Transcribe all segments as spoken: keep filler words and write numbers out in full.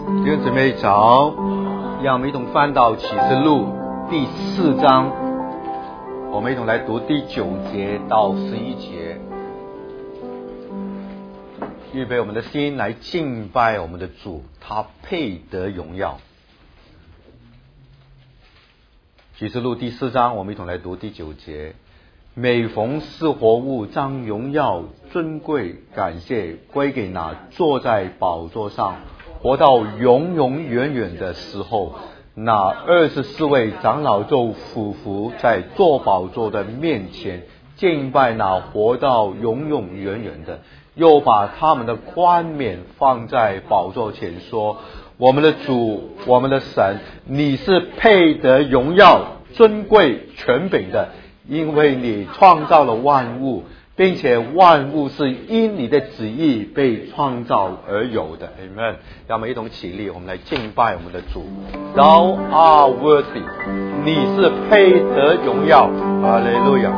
弟兄姊妹早，让我们一同翻到启示录第四章，我们一同来读第九节到十一节，预备我们的心来敬拜我们的主，他配得荣耀。启示录第四章，我们一同来读第九节。每逢是活物，将荣耀、尊贵、感谢归给那坐在宝座上活到永永远远的时候，那二十四位长老就俯伏在坐宝座的面前，敬拜那活到永永远远的，又把他们的冠冕放在宝座前，说：我们的主，我们的神，你是配得荣耀、尊贵、权柄的，因为你创造了万物，并且万物是因你的旨意被创造而有的。 Amen。 让我们一同起立，我们来敬拜我们的主。 Thou art worthy， 你是配得荣耀。哈利路亚。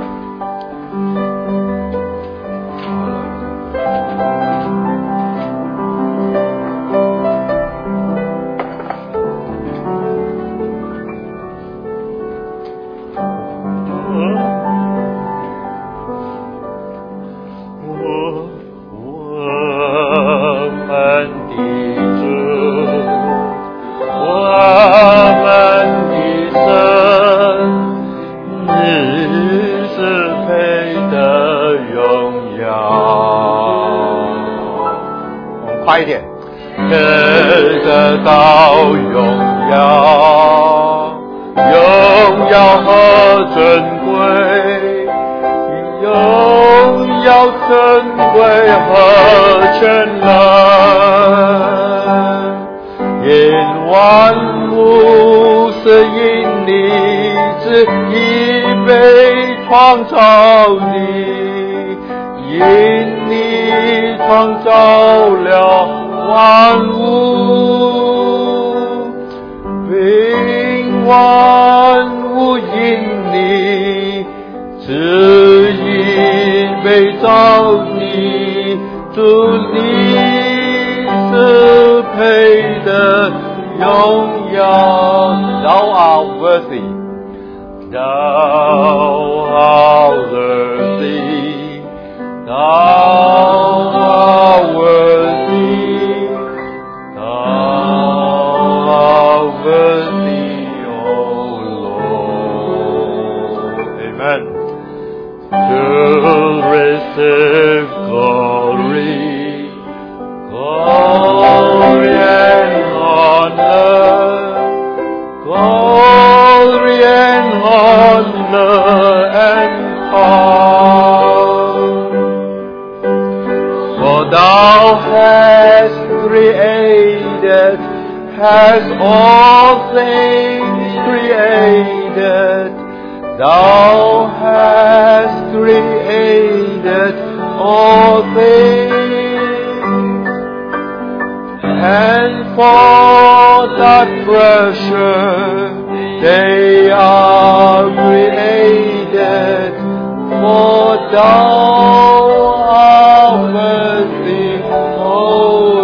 快一点，配得到荣耀，荣耀和尊贵，荣耀尊贵和全能，因万物是因你旨意被创造的，因你创造了万物，并万物因你旨意被造的，主你是配得荣耀。 Thou art worthy， Thou art worthy， Thou art worthy, Thou art worthy, O Lord. Amen. To receive glory, glory and honor, glory and honor and power. For thou hast created, hast all things created, thou hast created all things, and for that pressure they are created, for thou art worthy, O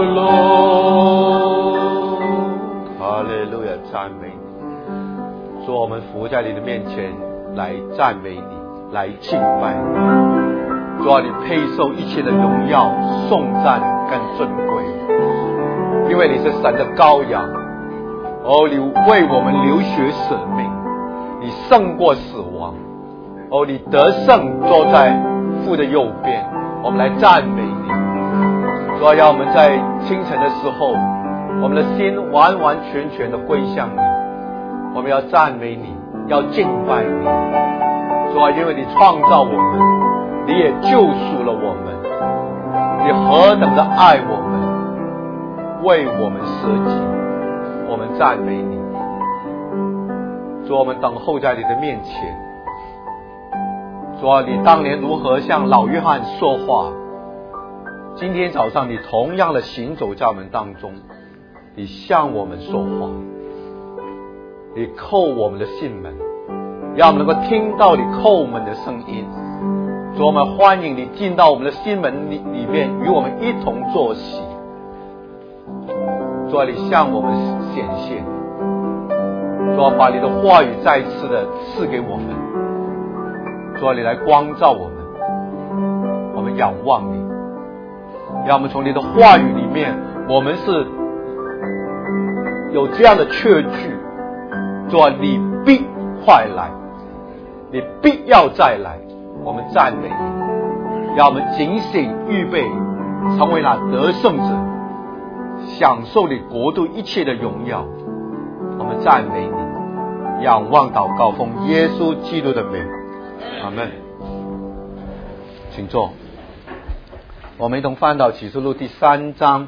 Lord。 哈利路亚，赞美你。主，我们伏在你的面前来赞美你，来敬拜你。主啊，你配受一切的荣耀、颂赞跟尊贵，因为你是神的羔羊。哦，你为我们流血舍命，你胜过死亡。哦，你得胜坐在父的右边，我们来赞美你。主啊，让我们在清晨的时候，我们的心完完全全的归向你，我们要赞美你，要敬拜你。主啊，因为你创造我们，你也救赎了我们，你何等的爱我们，为我们舍己，我们赞美你。主，我们等候在你的面前。主啊，你当年如何向老约翰说话，今天早上你同样的行走在我们当中，你向我们说话，你叩我们的心门，让我们能够听到你叩门的声音。主，我们欢迎你进到我们的心门里里面，与我们一同坐席。 主啊，你向我们显现，主啊，把你的话语再次的赐给我们，主啊，你来光照我们，我们仰望你，让我们从你的话语里面，我们是有这样的确据，主啊，你必快来，你必要再来，我们赞美你，让我们警醒预备，成为那得胜者，享受你国度一切的荣耀。我们赞美你，仰望祷告，奉耶稣基督的名，阿们。请坐。我们一同翻到启示录第三章，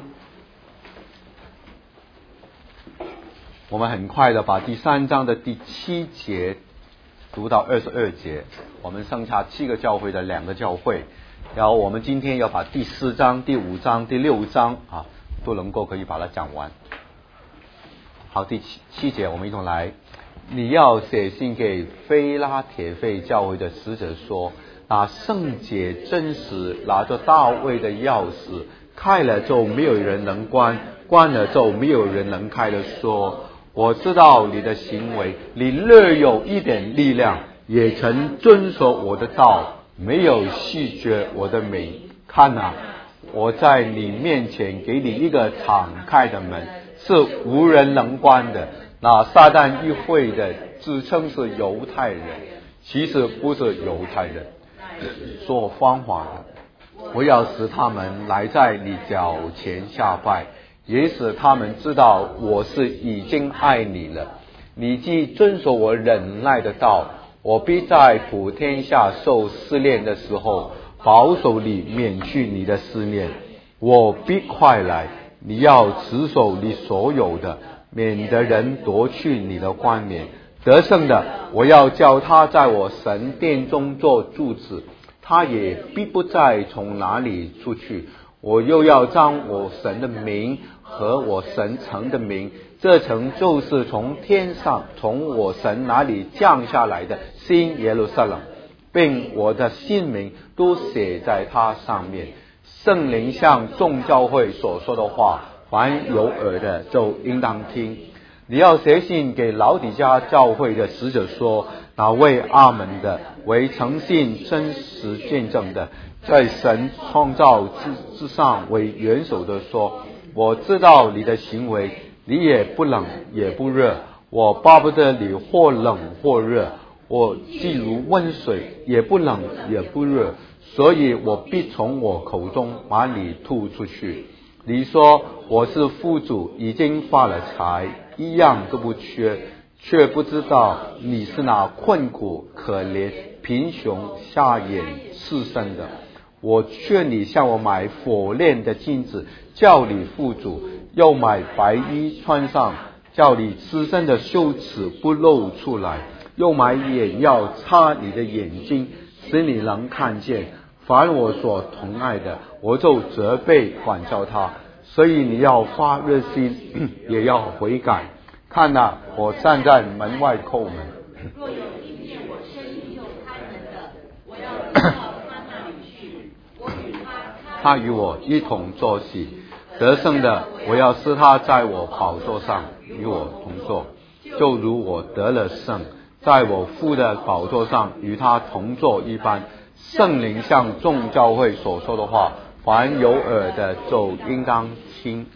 我们很快的把第三章的第七节读到二十二节，我们剩下七个教会的两个教会，然后我们今天要把第四章、第五章、第六章啊都能够可以把它讲完。好，第七七节我们一同来。你要写信给非拉铁非教会的使者说，那圣洁真实拿着大卫的钥匙，开了就没有人能关，关了就没有人能开的说，我知道你的行为，你略有一点力量，也曾遵守我的道，没有拒绝我的美。看啊，我在你面前给你一个敞开的门，是无人能关的。那撒旦议会的自称是犹太人，其实不是犹太人，说谎话的。我要使他们来在你脚前下拜，也使他们知道我是已经爱你了。你既遵守我忍耐的道，我必在普天下受试炼的时候，保守你，免去你的思念。我必快来，你要持守你所有的，免得人夺去你的冠冕。得胜的，我要叫他在我神殿中做柱子，他也必不再从哪里出去。我又要将我神的名和我神城的名，这城就是从天上从我神那里降下来的新耶路撒冷，并我的新名都写在它上面。圣灵向众教会所说的话，凡有耳的就应当听。你要写信给老底嘉教会的使者说，那位阿门的，为诚信真实见证的，在神创造之之上为元首的说，我知道你的行为，你也不冷也不热，我巴不得你或冷或热，我既如温水，也不冷也不热，所以我必从我口中把你吐出去。你说我是富主，已经发了财，一样都不缺，却不知道你是那困苦可怜贫穷瞎眼赤身的。我劝你向我买火炼的金子，叫你富足，又买白衣穿上，叫你自身的羞耻不露出来，又买眼药擦你的眼睛，使你能看见。凡我所疼爱的，我就责备管教他。所以你要发热心，也要悔改。看哪，我站在门外叩门。若有听见我声音有开门的，我要到他那里去，我与他，他与我一同坐席。得胜的，我要使他在我宝座上与我同坐，就如我得了胜，在我父的宝座上与他同坐一般。圣灵向众教会所说的话，凡有耳的就应当听。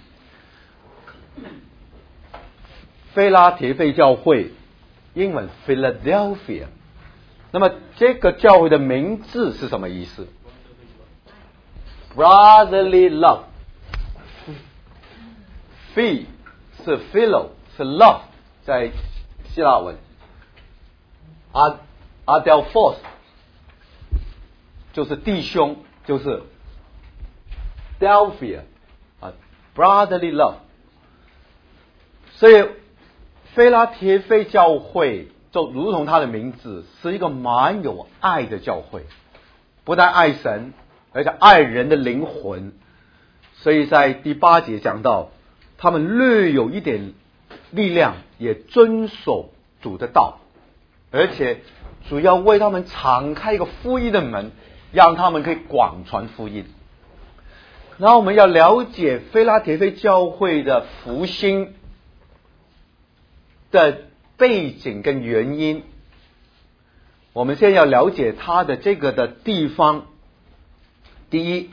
菲拉铁非教会，英文 Philadelphia， 那么这个教会的名字是什么意思？ Brotherly love。 Phi 是 Philo 是 love， 在希腊文。Adelphos 就是弟兄，就是 Delphia 啊 brotherly love。 所以菲拉铁非教会就如同它的名字，是一个蛮有爱的教会，不但爱神，而且爱人的灵魂。所以在第八节讲到，他们略有一点力量，也遵守主的道，而且主要为他们敞开一个福音的门，让他们可以广传福音。 然后我们要了解菲拉铁非教会的复兴的背景跟原因。我们现在要了解它的这个的地方。第一，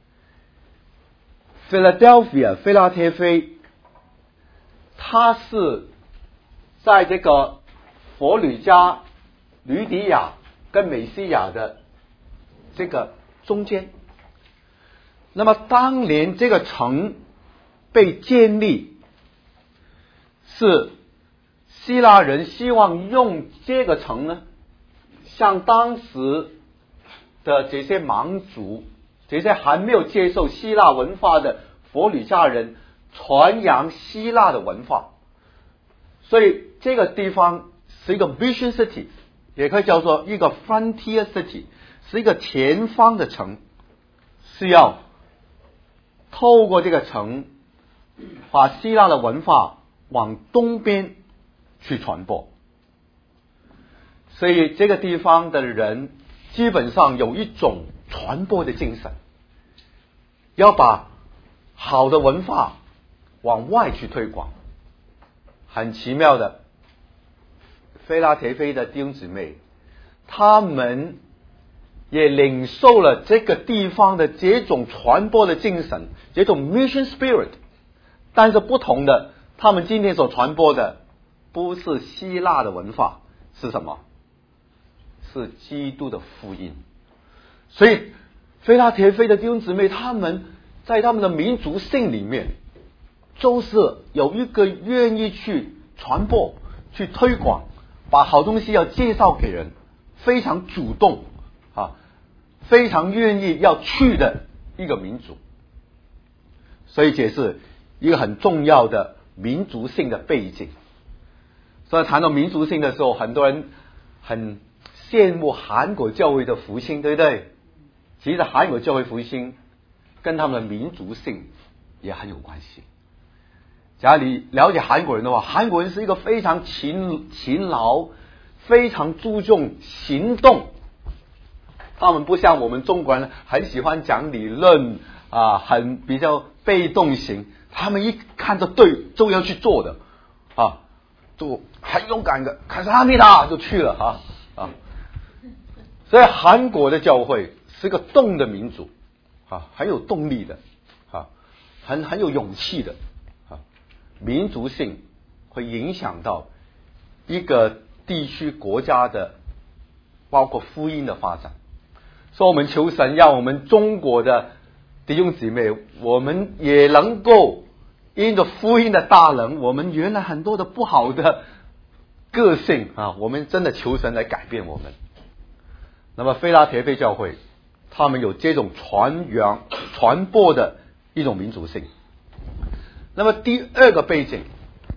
Philadelphia 菲拉铁非，它是在这个佛吕加、吕底亚跟美西亚的这个中间。那么当年这个城被建立，是希腊人希望用这个城呢，向当时的这些蛮族，这些还没有接受希腊文化的佛吕加人传扬希腊的文化。所以这个地方是一个 mission city， 也可以叫做一个 frontier city， 是一个前方的城，是要透过这个城把希腊的文化往东边去传播。所以这个地方的人基本上有一种传播的精神，要把好的文化往外去推广。很奇妙的，菲拉铁非的弟兄姊妹，他们也领受了这个地方的这种传播的精神，这种 mission spirit。 但是不同的，他们今天所传播的不是希腊的文化，是什么？是基督的福音。所以菲拉铁非的弟兄姊妹，他们在他们的民族性里面，就是有一个愿意去传播、去推广，把好东西要介绍给人，非常主动啊，非常愿意要去的一个民族。所以这是一个很重要的民族性的背景。所以谈到民族性的时候，很多人很羡慕韩国教会的复兴，对不对？其实韩国教会复兴跟他们的民族性也很有关系。假如你了解韩国人的话，韩国人是一个非常勤勤劳、非常注重行动。他们不像我们中国人很喜欢讲理论啊，很比较被动型。他们一看着对就要去做的啊，就很勇敢的，看阿弥达就去了啊啊。所以韩国的教会是个动的民族啊，很有动力的啊，很很有勇气的啊。民族性会影响到一个地区国家的，包括福音的发展。所以我们求神让我们中国的弟兄姊妹，我们也能够因着福音的大能，我们原来很多的不好的个性啊，我们真的求神来改变我们。那么菲拉铁非教会，他们有这种传扬传播的一种民族性。那么第二个背景，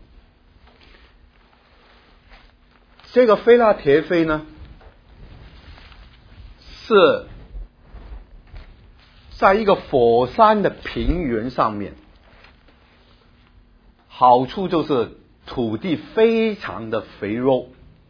这个菲拉铁非呢，是在一个火山的平原上面，好处就是土地非常的肥沃，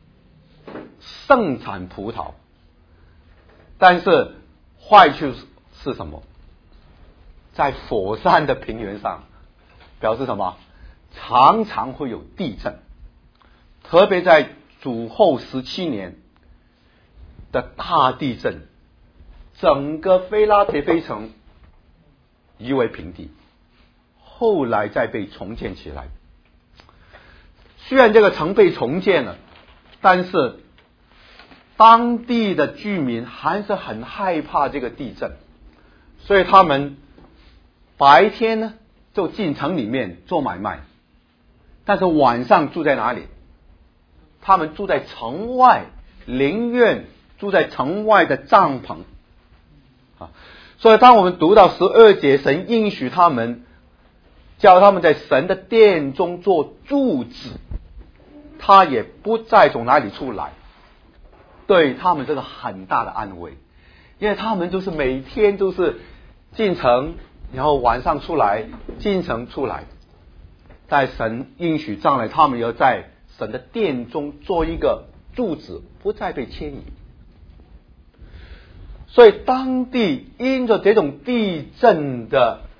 盛产葡萄。但是坏处是什么？在火山的平原上，表示什么？常常会有地震，特别在主后十七年的大地震，整个菲拉铁非城夷为平地，后来再被重建起来。虽然这个城被重建了，但是当地的居民还是很害怕这个地震，所以他们白天呢就进城里面做买卖，但是晚上住在哪里？他们住在城外，宁愿住在城外的帐篷啊。所以当我们读到十二节，神应许他们，叫他们在神的殿中做柱子，他也不再从哪里出来，对他们这个很大的安慰。因为他们就是每天都是进城，然后晚上出来，进城出来，在神应许将来他们要在神的殿中做一个柱子，不再被迁移。所以当地因着这种地震的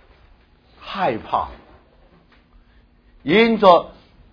害怕，因着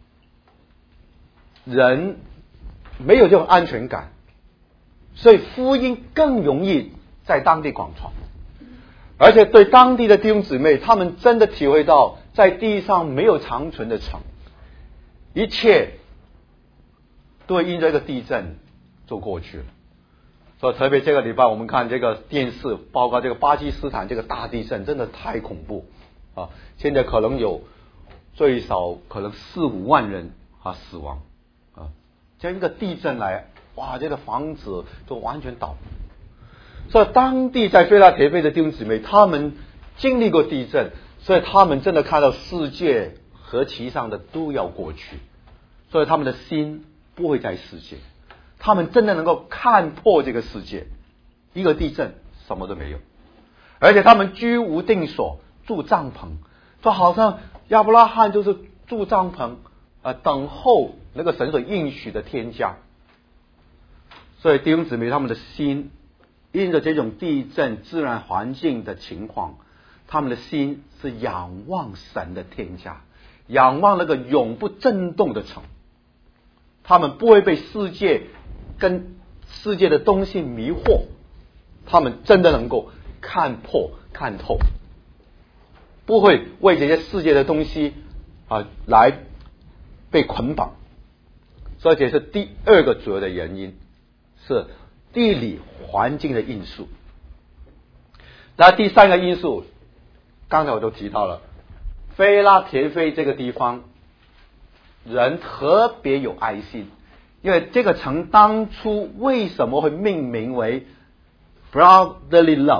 人没有这种安全感，所以福音更容易在当地广传。而且对当地的弟兄姊妹，他们真的体会到在地上没有长存的城，一切都会因这个地震就过去了。所以特别这个礼拜我们看这个电视，包括这个巴基斯坦这个大地震，真的太恐怖啊！现在可能有最少可能四五万人啊死亡啊，这样一个地震来，哇，这个房子都完全倒。所以当地在菲拉铁菲的弟兄姊妹，他们经历过地震，所以他们真的看到世界和其上的都要过去，所以他们的心不会在世界，他们真的能够看破这个世界。一个地震什么都没有，而且他们居无定所，住帐篷，就好像亚伯拉罕就是住帐篷啊，等候那个神所应许的天家。所以弟兄姊妹，他们的心因着这种地震自然环境的情况，他们的心是仰望神的天家，仰望那个永不震动的城。他们不会被世界跟世界的东西迷惑，他们真的能够看破看透，不会为这些世界的东西啊来被捆绑。所以这是第二个主要的原因，是地理环境的因素。那第三个因素，刚才我都提到了，菲拉铁菲这个地方人特别有爱心，因为这个城当初为什么会命名为 Brotherly Love，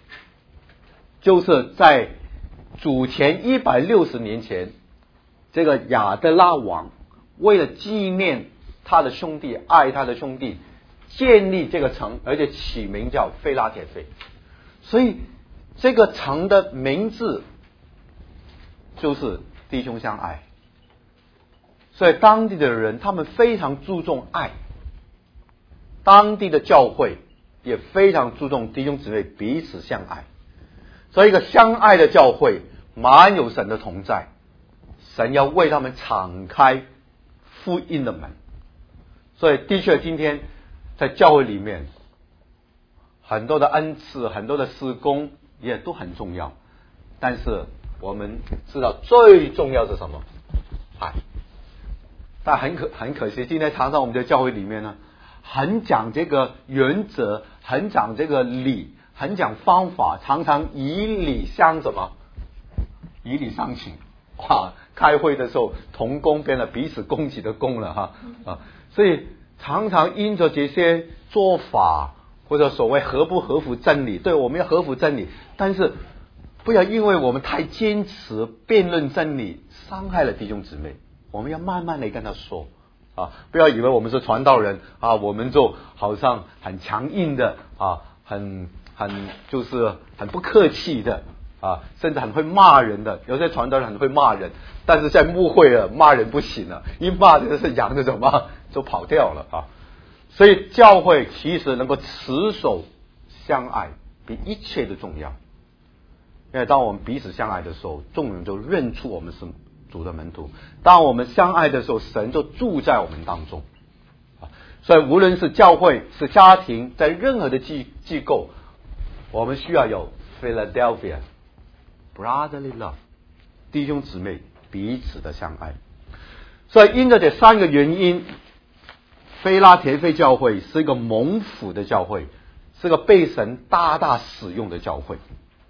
就是在主前一百六十年前，这个亚德拉王为了纪念他的兄弟，爱他的兄弟，建立这个城，而且起名叫菲拉铁菲。所以这个城的名字就是弟兄相爱。所以当地的人他们非常注重爱，当地的教会也非常注重弟兄姊妹彼此相爱。所以一个相爱的教会满有神的同在，神要为他们敞开福音的门。所以的确今天在教会里面很多的恩赐，很多的事工也都很重要，但是我们知道最重要是什么？爱。但很可很可惜，今天常常我们在教会里面呢，很讲这个原则，很讲这个理，很讲方法，常常以理相什么？以理相请。哇，开会的时候同工变了彼此攻击的攻了哈啊！所以常常因着这些做法，或者所谓合不合乎真理，对，我们要合乎真理，但是不要因为我们太坚持辩论真理，伤害了弟兄姊妹。我们要慢慢的跟他说啊，不要以为我们是传道人啊，我们就好像很强硬的啊，很很就是很不客气的啊，甚至很会骂人的。有些传道人很会骂人，但是在牧会了骂人不行了，一骂人是羊的什么就跑掉了啊。所以教会其实能够持守相爱比一切都重要，因为当我们彼此相爱的时候，众人就认出我们是主的门徒。当我们相爱的时候，神就住在我们当中。所以无论是教会是家庭，在任何的机机构，我们需要有 Philadelphia Brotherly Love， 弟兄姊妹彼此的相爱。所以因着这三个原因，菲拉铁菲教会是一个蒙福的教会，是个被神大大使用的教会。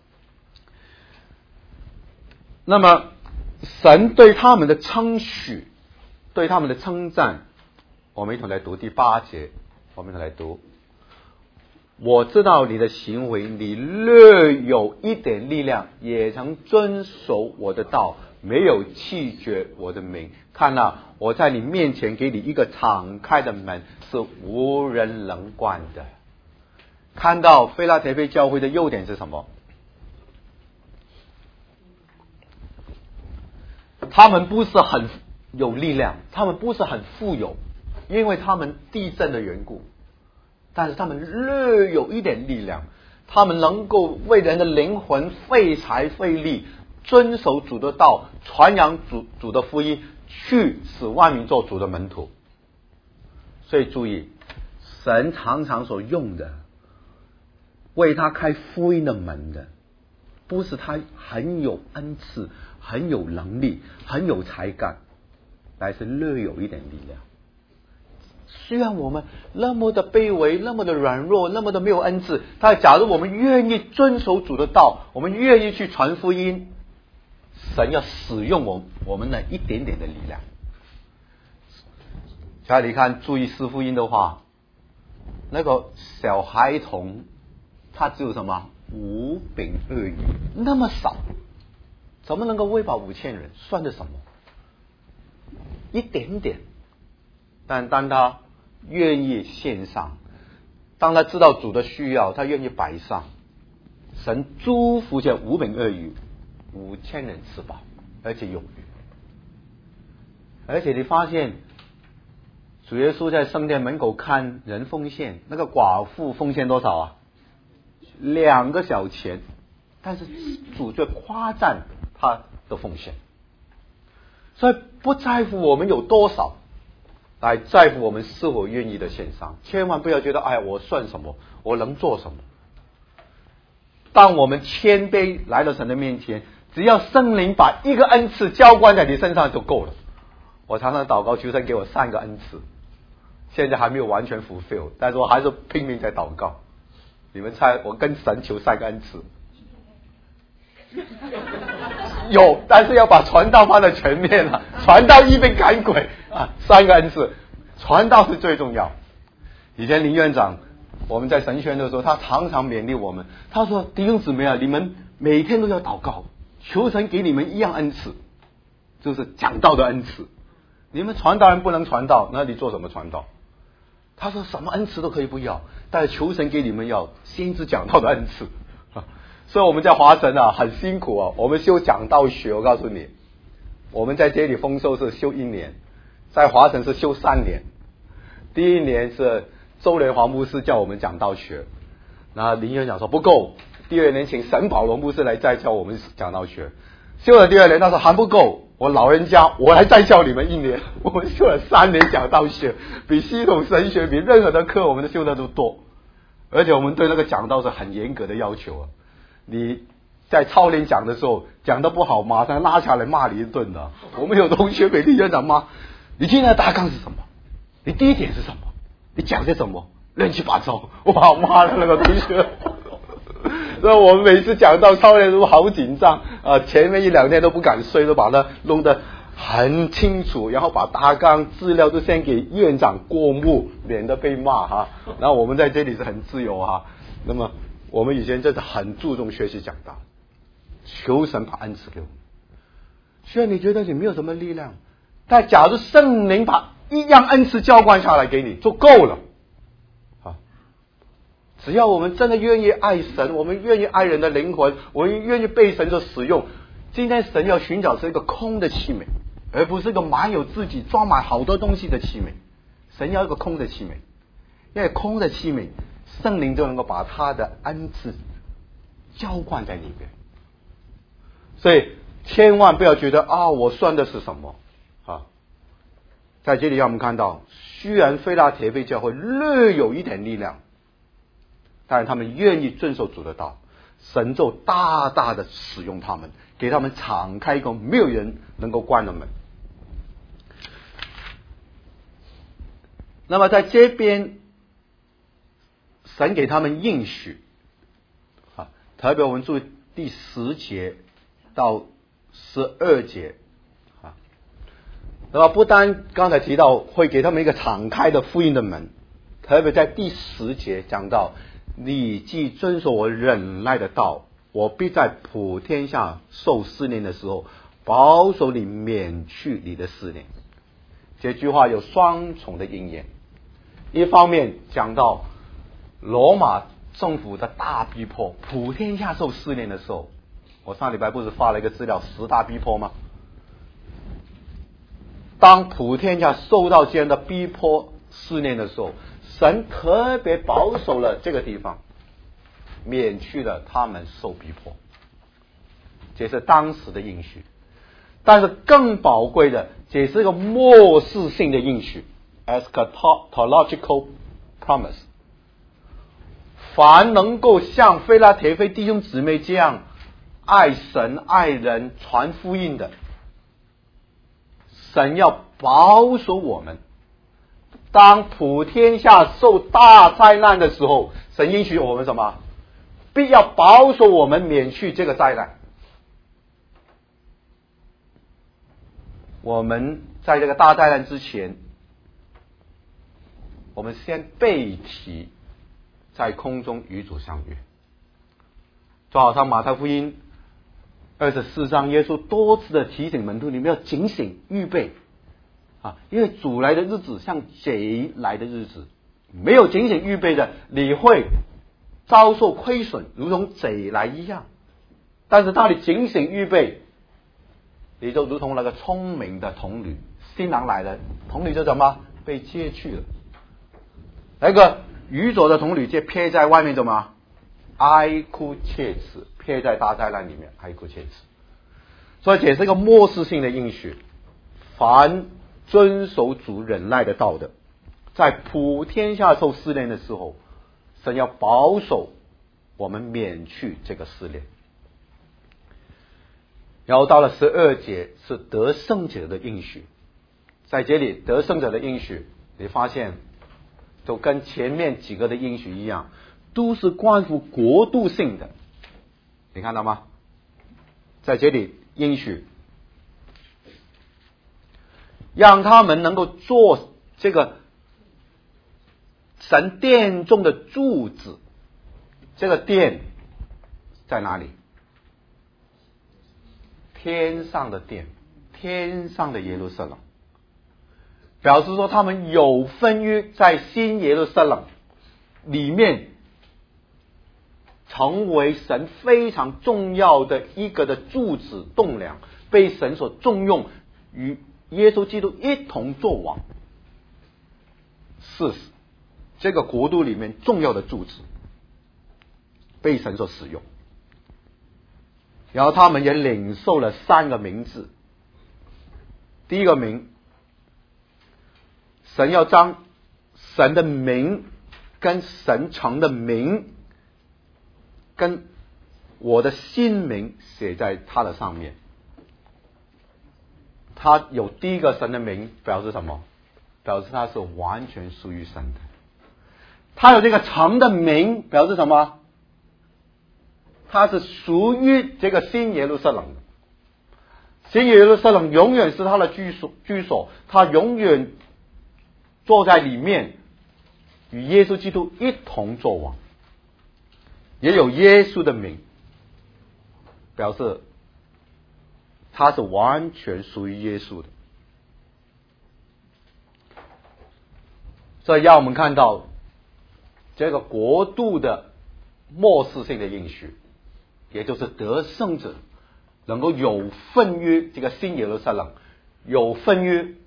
那么神对他们的称许，对他们的称赞，我们一同来读第八节。我们一同来读：我知道你的行为，你略有一点力量，也曾遵守我的道，没有弃绝我的名。看啊，我在你面前给你一个敞开的门，是无人能关的。看到菲拉铁菲教会的优点是什么？他们不是很有力量，他们不是很富有，因为他们地震的缘故，但是他们略有一点力量，他们能够为人的灵魂费财费力， 遵守主的道，传扬主主的福音，去使万民做主的门徒。所以注意，神常常所用的为他开福音的门的，不是他很有恩赐、很有能力、很有才干，乃是略有一点力量。虽然我们那么的卑微，那么的软弱，那么的没有恩赐，但假如我们愿意遵守主的道，我们愿意去传福音，神要使用我我们的一点点的力量。假如你看注意四福音的话，那个小孩童他只有什么五饼二鱼，那么少，怎么能够喂饱五千人？算的什么？一点点。但当他愿意献上，当他知道主的需要，他愿意摆上，神祝福这五饼二鱼，五千人吃饱，而且有余。而且你发现主耶稣在圣殿门口看人奉献，那个寡妇奉献多少啊？两个小钱，但是主却夸赞他的奉献。所以不在乎我们有多少，来在乎我们是否愿意的献上。千万不要觉得哎，我算什么，我能做什么。当我们谦卑来到神的面前，只要圣灵把一个恩赐浇灌在你身上就够了。我常常祷告求神给我三个恩赐，现在还没有完全 fulfill， 但是我还是拼命在祷告。你们猜我跟神求三个恩赐？有，但是要把传道放在前面了，传道一边赶鬼啊，三个恩赐，传道是最重要。以前林院长我们在神学院的时候，他常常勉励我们，他说弟兄姊妹啊，你们每天都要祷告，求神给你们一样恩赐，就是讲道的恩赐。你们传道人不能传道，那你做什么传道？他说什么恩赐都可以不要，但是求神给你们要先知讲道的恩赐。所以我们在华神啊很辛苦啊，我们修讲道学，我告诉你，我们在这里丰收是修一年，在华神是修三年。第一年是周连华牧师叫我们讲道学，然后林院长说不够，第二年请沈保罗牧师来再教我们讲道学。修了第二年，他说还不够，我老人家我来再教你们一年。我们修了三年讲道学，比系统神学比任何的课我们都修的都多，而且我们对那个讲道是很严格的要求啊。你在操练讲的时候讲得不好，马上拉下来骂你一顿的。我们有同学被林院长骂，你今天的大纲是什么？你第一点是什么？你讲些什么？乱七八糟，哇，骂了那个同学。所以我们每次讲到操练都好紧张啊，前面一两天都不敢睡，都把它弄得很清楚，然后把大纲资料都先给院长过目，免得被骂哈。然后我们在这里是很自由哈。那么我们以前真的很注重学习讲道，求神把恩赐给我们。虽然你觉得你没有什么力量，但假如圣灵把一样恩赐浇灌下来给你就够了啊！只要我们真的愿意爱神，我们愿意爱人的灵魂，我们愿意被神所使用。今天神要寻找是一个空的器皿，而不是一个满有自己装满好多东西的器皿。神要一个空的器皿，因为空的器皿圣灵就能够把他的恩赐浇灌在里边。所以千万不要觉得啊，我算的是什么啊？在这里让我们看到，虽然非拉铁非教会略有一点力量，但是他们愿意遵守主的道，神就大大的使用他们，给他们敞开一个没有人能够关的门。那么在这边神给他们应许啊，特别我们注意第十节到十二节啊，那么不单刚才提到会给他们一个敞开的福音的门，特别在第十节讲到，你既遵守我忍耐的道，我必在普天下受试炼的时候保守你，免去你的试炼。这句话有双重的应验，一方面讲到罗马政府的大逼迫，普天下受试炼的时候，我上礼拜不是发了一个资料十大逼迫吗？当普天下受到这样的逼迫试炼的时候，神特别保守了这个地方，免去了他们受逼迫。 这是当时的应许。但是更宝贵的，这是一个末世性的应许 eschatological promise。 凡能够像腓拉铁非弟兄姊妹这样爱神爱人传福音的，神要保守我们。当普天下受大灾难的时候，神应许我们什么？必要保守我们免去这个灾难。我们在这个大灾难之前，我们先背起在空中与主相遇。就好像马太福音二十四章，耶稣多次的提醒门徒，你们要警醒预备啊，因为主来的日子像贼来的日子，没有警醒预备的，你会遭受亏损，如同贼来一样。但是当你警醒预备，你就如同那个聪明的童女，新郎来了，童女就怎么被接去了。那个愚拙的童女就撇在外面，怎么哀哭切齿，撇在大灾难里面哀哭切齿。所以这是一个末世性的应许，凡遵守主忍耐的道的，在普天下受试炼的时候，神要保守我们免去这个试炼。然后到了十二节是得胜者的应许，在这里得胜者的应许，你发现就跟前面几个的应许一样，都是关乎国度性的。你看到吗？在这里应许让他们能够做这个神殿中的柱子。这个殿在哪里？天上的殿，天上的耶路撒冷，表示说他们有分于在新耶路撒冷里面，成为神非常重要的一个的柱子栋梁，被神所重用，与耶稣基督一同作王，是这个国度里面重要的柱子，被神所使用。然后他们也领受了三个名字。第一个名，神要将神的名跟神城的名跟我的新名写在他的上面。他有第一个神的名，表示什么？表示他是完全属于神的。他有这个城的名，表示什么？他是属于这个新耶路撒冷的。新耶路撒冷永远是他的居所，居所，他永远坐在里面，与耶稣基督一同作王。也有耶稣的名，表示他是完全属于耶稣的。所以让我们看到这个国度的末世性的应许，也就是得胜者能够有份于这个新耶路撒冷，有份于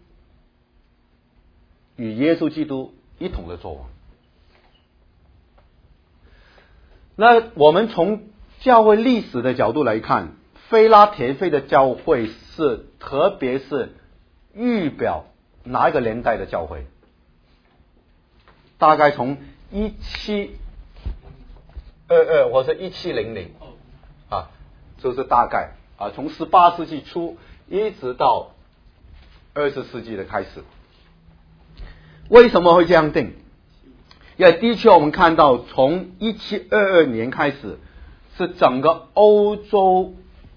与耶稣基督一同的作王。那我们从教会历史的角度来看，非拉铁非的教会是特别是预表哪一个年代的教会？大概从一七二二或者一七零零啊，就是大概啊，从十八世纪初一直到二十世纪的开始。为什么会这样定？因为的确我们看到从一七二二年开始，是整个欧洲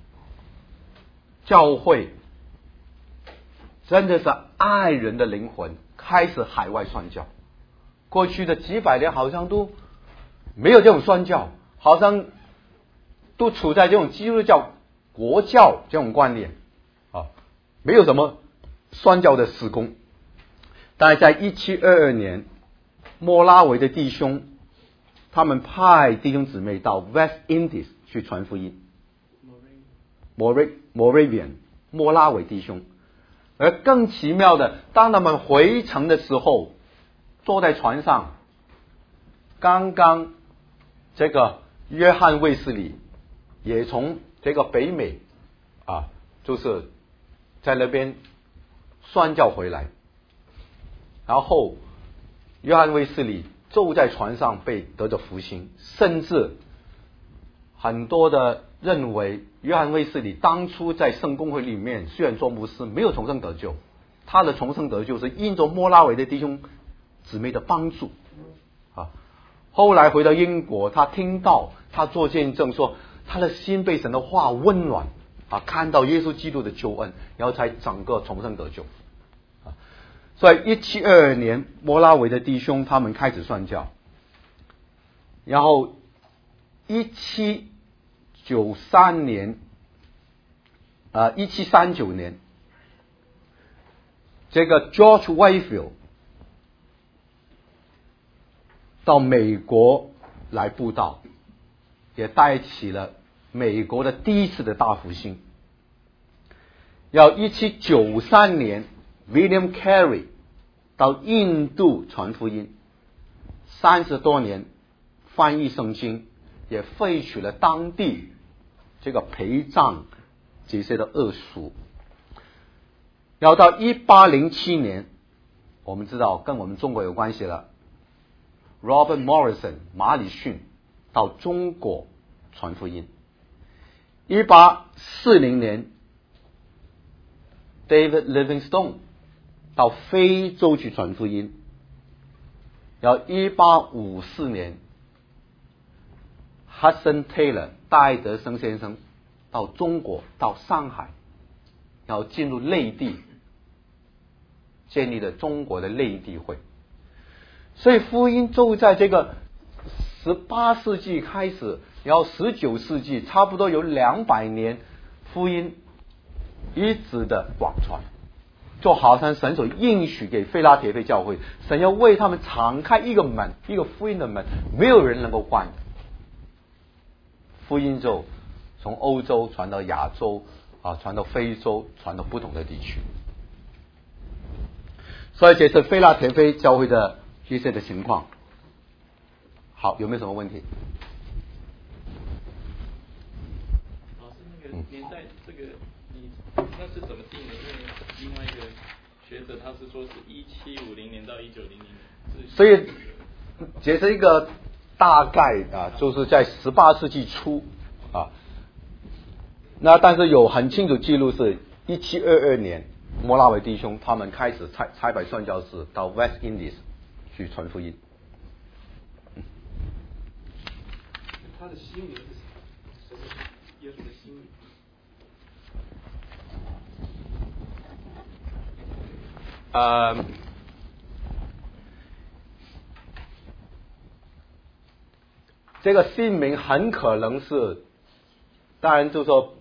教会真的是爱人的灵魂开始海外宣教。过去的几百年好像都没有这种宣教，好像都处在这种基督教国教这种观念啊，没有什么宣教的事工。但是在一七二二年，莫拉维的弟兄他们派弟兄姊妹到 West Indies 去传福音， Moravian 莫拉维弟兄。而更奇妙的，当他们回程的时候，坐在船上，刚刚这个约翰卫斯理也从这个北美啊，就是在那边宣教回来，然后约翰卫斯理就在船上被得着福星，甚至很多的认为约翰卫斯理当初在圣公会里面虽然做牧师，没有重生得救，他的重生得救是因着莫拉维的弟兄姊妹的帮助啊。后来回到英国，他听到他做见证说，他的心被神的话温暖啊，看到耶稣基督的救恩，然后才整个重生得救啊。所以一七二二年，莫拉维的弟兄他们开始宣教，然后一七九三年啊，一七三九年，这个 George Whitefield 到美国来布道，也带起了美国的第一次的大复兴。要一七九三年 William Carey 到印度传福音，三十多年翻译圣经，也废除了当地这个陪葬这些的恶俗。要到一八零七年，我们知道跟我们中国有关系了， Robert Morrison 马礼逊到中国传福音。一八四零年 David Livingstone 到非洲去传福音。然后一八五四年 Hudson Taylor 戴德生先生到中国，到上海，然后进入内地，建立了中国的内地会。所以福音就在这个十八世纪开始，然后十九世纪差不多有两百年，福音一直的广传，就好像神所应许给非拉铁非教会，神要为他们敞开一个门，一个福音的门，没有人能够关。福音就从欧洲传到亚洲啊，传到非洲，传到不同的地区。所以这是非拉铁非教会的一些的情况。好，有没有什么问题？ 老师，那个年代，这个你那是怎么定的？因为另外一个学者他是说是一七五零年到一九零零年， 所以这是一个大概啊，就是在十八世纪初啊。那但是有很清楚记录是一七二二年，莫拉维弟兄他们开始差差派宣教士到 West Indies 去传福音。 他的心灵是什么？耶稣的心灵。 呃，这个姓名很可能是，当然就说，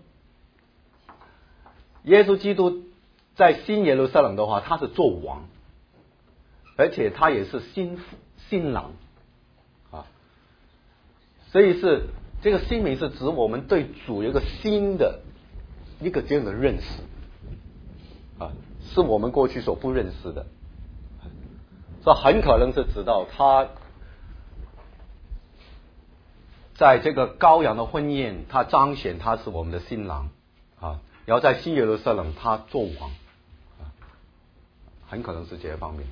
耶稣基督在新耶路撒冷的话，他是做王，而且他也是新新郎啊，所以是这个新名是指我们对主有一个新的一个这样的认识啊，是我们过去所不认识的，所以很可能是指到他在这个羔羊的婚宴，他彰显他是我们的新郎啊，然后在新耶路撒冷他做王啊，很可能是这些方面。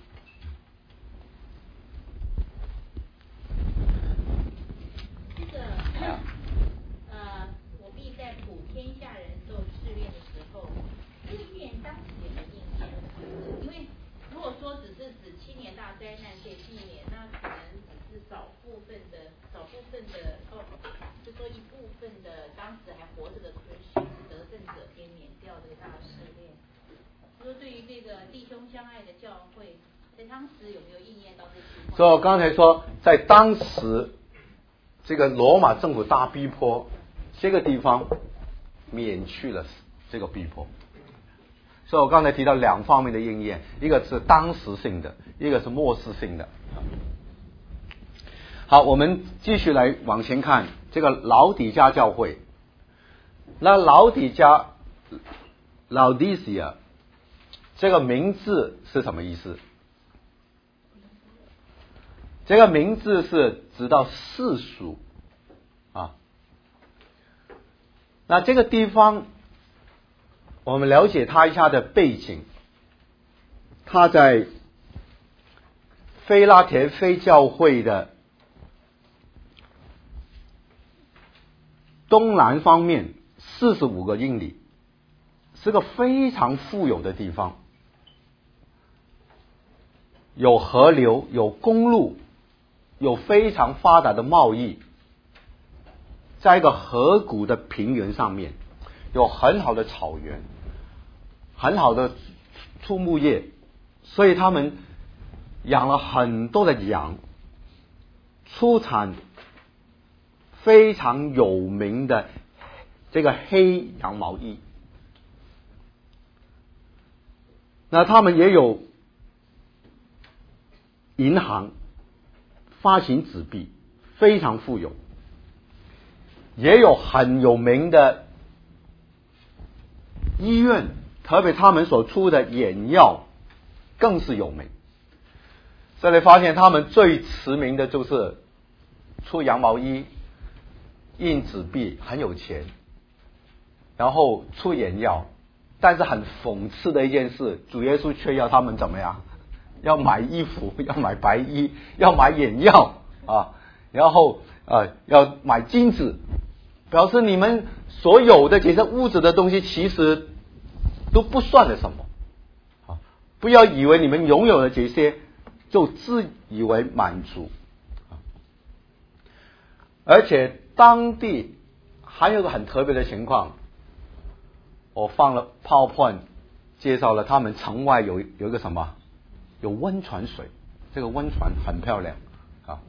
这个呃，我必在普天下人受试炼的时候，这个预言当时也没应验。因为如果说只是指七年大灾难这一年，那可能只是少部分的、少部分的哦，就说一部分的当时还活着的Christian得胜者给免掉这个大试炼。说对于这个弟兄相爱的教会，在当时有没有应验到这情况？ 所以我刚才说，在当时这个罗马政府大逼迫，这个地方免去了这个逼迫。所以我刚才提到两方面的应验，一个是当时性的，一个是末世性的。好，我们继续来往前看这个老底嘉教会。那老底嘉 Laodicea 这个名字是什么意思？这个名字是指到世俗啊， 那这个地方，我们了解他一下的背景。他在菲拉田非教会的东南方面四十五个英里，是个非常富有的地方，有河流，有公路，有非常发达的贸易，在一个河谷的平原上面，有很好的草原，很好的畜牧业，所以他们养了很多的羊，出产非常有名的这个黑羊毛衣。那他们也有银行发行纸币，非常富有，也有很有名的医院，特别他们所出的眼药更是有名。这里发现他们最驰名的就是出羊毛衣、印纸币，很有钱，然后出眼药。但是很讽刺的一件事，主耶稣却要他们怎么样？要买衣服，要买白衣，要买眼药啊，然后呃要买金子，表示你们所有的这些物质的东西其实都不算了什么啊！不要以为你们拥有了这些就自以为满足啊！而且当地还有个很特别的情况。我放了 PowerPoint 介绍了他们城外有有一个什么，有温泉水，这个温泉很漂亮啊。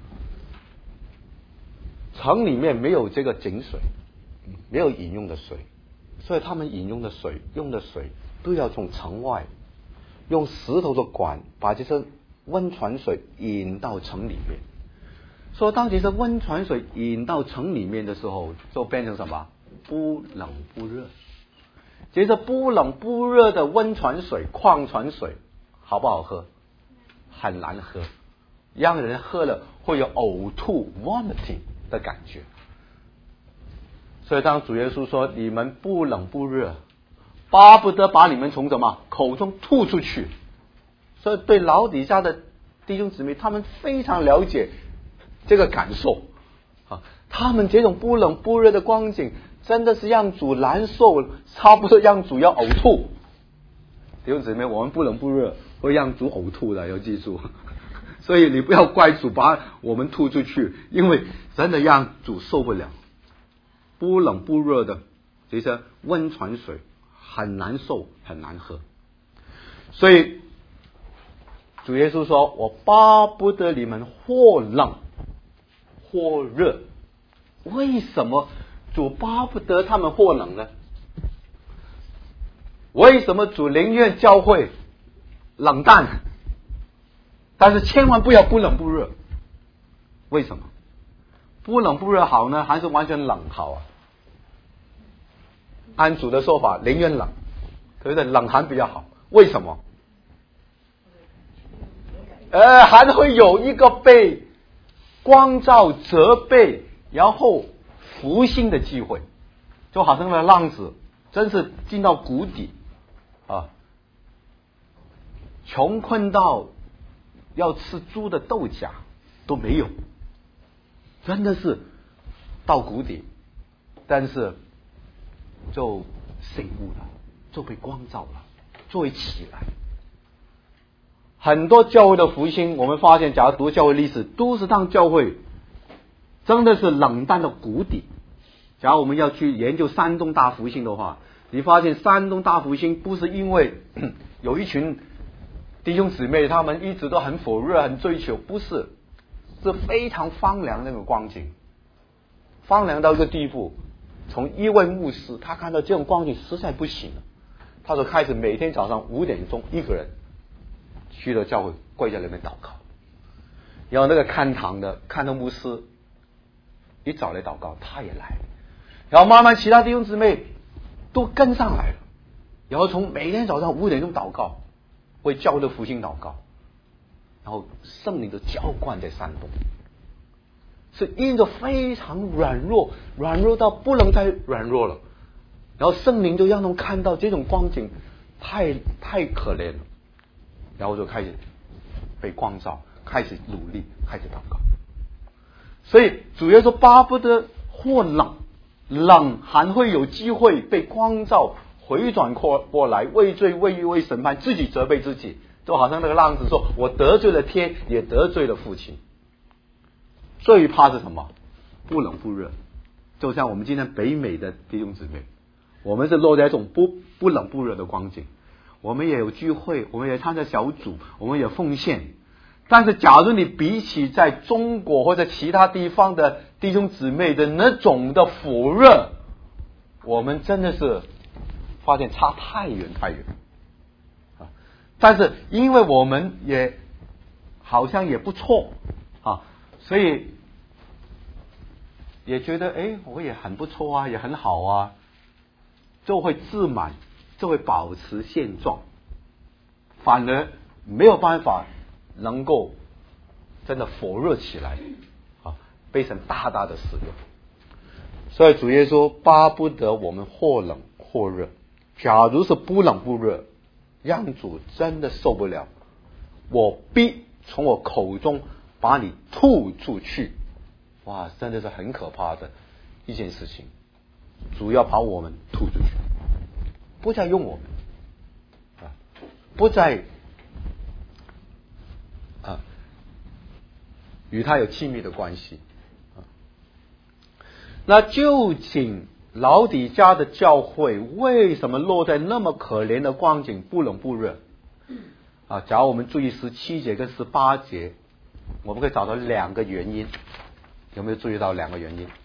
城里面没有这个井水，没有饮用的水，所以他们饮用的水用的水都要从城外用石头的管把这些温泉水引到城里面。所以当这些温泉水引到城里面的时候，就变成什么？不冷不热。这些不冷不热的温泉水、矿泉水好不好喝？很难喝，让人喝了会有呕吐 vomiting 的感觉。所以当主耶稣说你们不冷不热，巴不得把你们从什么口中吐出去。所以对老底下的弟兄姊妹，他们非常了解这个感受啊，他们这种不冷不热的光景真的是让主难受，差不多让主要呕吐。弟兄姊妹，我们不冷不热会让主呕吐的，要记住。所以你不要怪主把我们吐出去，因为真的让主受不了。不冷不热的这些温泉水很难受，很难喝。所以主耶稣说：“我巴不得你们或冷或热。”为什么主巴不得他们或冷呢？为什么主宁愿教会冷淡，但是千万不要不冷不热？为什么？不冷不热好呢，还是完全冷好啊？按主的说法，宁愿冷，对不对？冷还比较好。为什么？呃，还会有一个被光照、责备，然后复兴的机会，就好像那个浪子真是进到谷底啊，穷困到要吃猪的豆荚都没有，真的是到谷底，但是就醒悟了，就被光照了，就会起来。很多教会的复兴，我们发现假如读教会历史，都是当教会真的是冷淡的谷底。假如我们要去研究山东大复兴的话，你发现山东大复兴不是因为有一群弟兄姊妹他们一直都很火热很追求，不是，是非常荒凉那个光景，荒凉到一个地步，从一位牧师他看到这种光景实在不行了，他就开始每天早上五点钟一个人去了教会跪在那边祷告，然后那个看堂的看到牧师一早来祷告，他也来，然后慢慢其他弟兄姊妹都跟上来了，然后从每天早上五点钟祷告，为教会的复兴祷告，然后圣灵的浇灌在山东， 是因着非常软弱，软弱到不能再软弱了。然后圣灵就让他们看到这种光景太太可怜了，然后就开始被光照，开始努力，开始祷告。所以主耶稣巴不得或冷，冷还会有机会被光照，回转过过来，畏罪畏义为审判，自己责备自己，就好像那个浪子说：“我得罪了天，也得罪了父亲。”最怕是什么？不冷不热。就像我们今天北美的弟兄姊妹，我们是落在一种不不冷不热的光景。我们也有聚会，我们也参加小组，我们也奉献。但是假如你比起在中国或者其他地方的弟兄姊妹的那种的火热，我们真的是发现差太远太远。但是因为我们也好像也不错啊，所以也觉得哎，我也很不错啊，也很好啊，就会自满，就会保持现状，反而没有办法能够真的火热起来啊，被神大大的使用。所以主耶稣巴不得我们或冷或热，假如是不冷不热，让主真的受不了，我必从我口中把你吐出去。哇，真的是很可怕的一件事情。主要把我们吐出去，不再用我们啊，不再啊与他有亲密的关系啊。那究竟老底嘉的教会为什么落在那么可怜的光景，不冷不热啊？假如我们注意十七节跟十八节，我们可以找到两个原因。有没有注意到两个原因？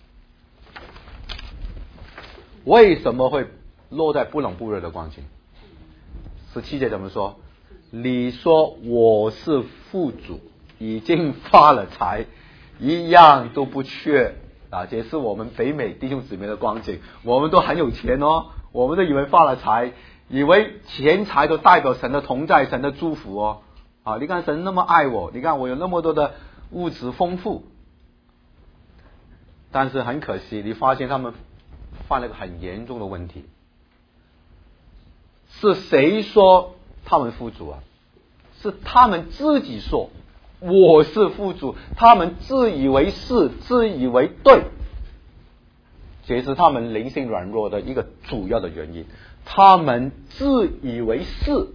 为什么会落在不冷不热的光景？十七节怎么说？你说我是富主，已经发了财，一样都不缺啊！这是我们北美弟兄姊妹的光景，我们都很有钱哦，我们都以为发了财，以为钱财都代表神的同在，神的祝福哦。啊，你看神那么爱我，你看我有那么多的物质丰富。但是很可惜，你发现他们犯了个很严重的问题。是谁说他们富足啊？是他们自己说我是富足，他们自以为是，自以为对，这是他们灵性软弱的一个主要的原因。他们自以为是。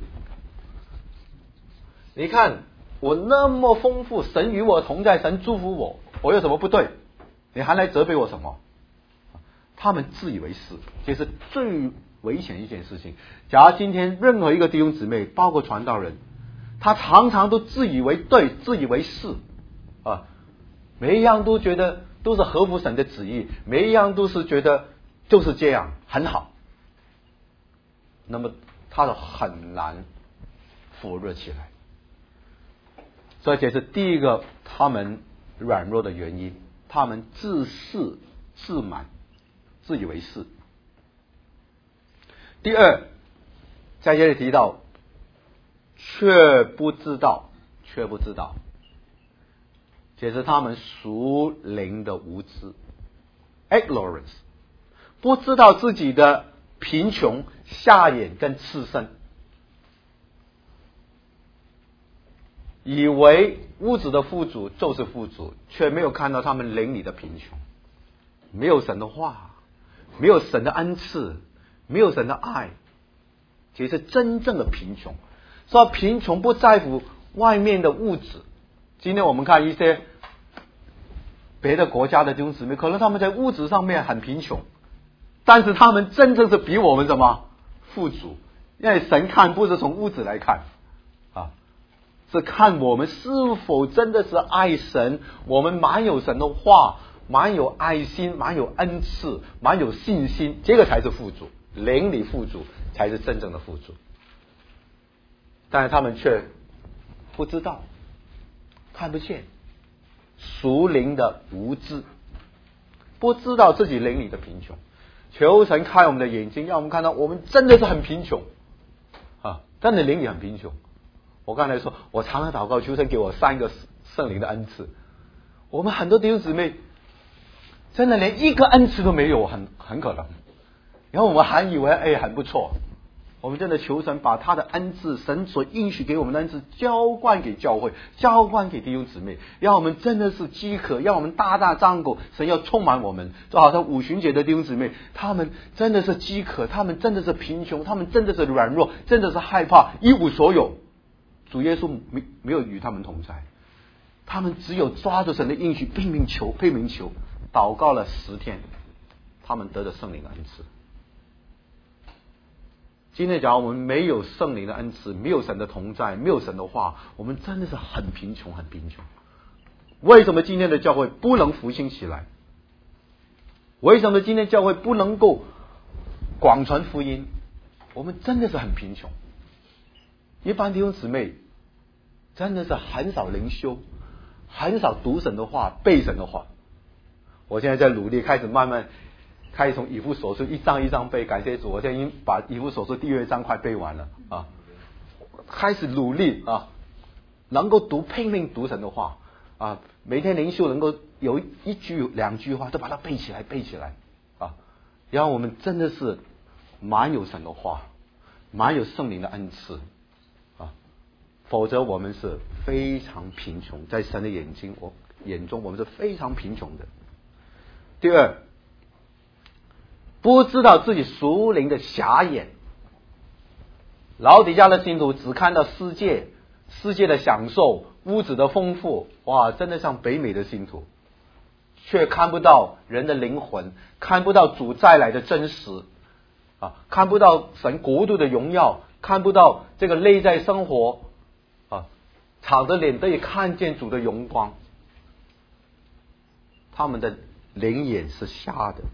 你看我那么丰富，神与我同在，神祝福我，我有什么不对？你还来责备我什么？他们自以为是，这是最危险的一件事情。假如今天任何一个弟兄姊妹，包括传道人，他常常都自以为对，自以为是啊，每一样都觉得都是合乎神的旨意，每一样都是觉得就是这样很好，那么他都很难火热起来。所以这是第一个他们软弱的原因。他们自恃自满，自以为是。第二，在这里提到，却不知道，却不知道，这是他们属灵的无知 ，ignorance， 不知道自己的贫穷、瞎眼跟赤身，以为物质的富足就是富足，却没有看到他们灵里的贫穷，没有神的话，没有神的恩赐，没有神的爱，其实真正的贫穷。说贫穷不在乎外面的物质。今天我们看一些别的国家的弟兄姊妹，可能他们在物质上面很贫穷，但是他们真正是比我们什么富足，因为神看不是从物质来看啊，是看我们是否真的是爱神，我们蛮有神的话，蛮有爱心，蛮有恩赐，蛮有信心，这个才是富足，灵里富足才是真正的富足。但是他们却不知道，看不见，属灵的无知，不知道自己灵里的贫穷。求神开我们的眼睛，让我们看到我们真的是很贫穷啊，真的灵里很贫穷。我刚才说，我常常祷告，求神给我三个圣灵的恩赐。我们很多弟兄姊妹真的连一个恩赐都没有，很很可能。然后我们还以为哎很不错，我们真的求神把他的恩赐，神所应许给我们的恩赐浇灌给教会，浇灌给弟兄姊妹，让我们真的是饥渴，让我们大大张口，神要充满我们。就好像五旬节的弟兄姊妹，他们真的是饥渴，他们真的是贫穷，他们真的是软弱，真的是害怕，一无所有。主耶稣没没有与他们同在，他们只有抓着神的应许，拼命求，拼命求，祷告了十天，他们得着圣灵的恩赐。今天假如我们没有圣灵的恩赐，没有神的同在，没有神的话，我们真的是很贫穷，很贫穷。为什么今天的教会不能复兴起来？为什么今天教会不能够广传福音？我们真的是很贫穷。一般弟兄姊妹真的是很少灵修，很少读神的话，背神的话。我现在在努力，开始慢慢开始从以弗所书一章一章背，感谢主，我现在已经把以弗所书第二章快背完了啊！开始努力啊，能够读拼命读神的话啊，每天灵修能够有一句两句话都把它背起来背起来啊，然后我们真的是满有神的话，满有圣灵的恩赐啊，否则我们是非常贫穷，在神的眼睛我眼中我们是非常贫穷的。第二，不知道自己属灵的瞎眼。老底家的信徒只看到世界，世界的享受，物质的丰富，哇，真的像北美的信徒，却看不到人的灵魂，看不到主再来的真实啊，看不到神国度的荣耀，看不到这个内在生活啊，敞着脸得以看见主的荣光，他们的灵眼是瞎的。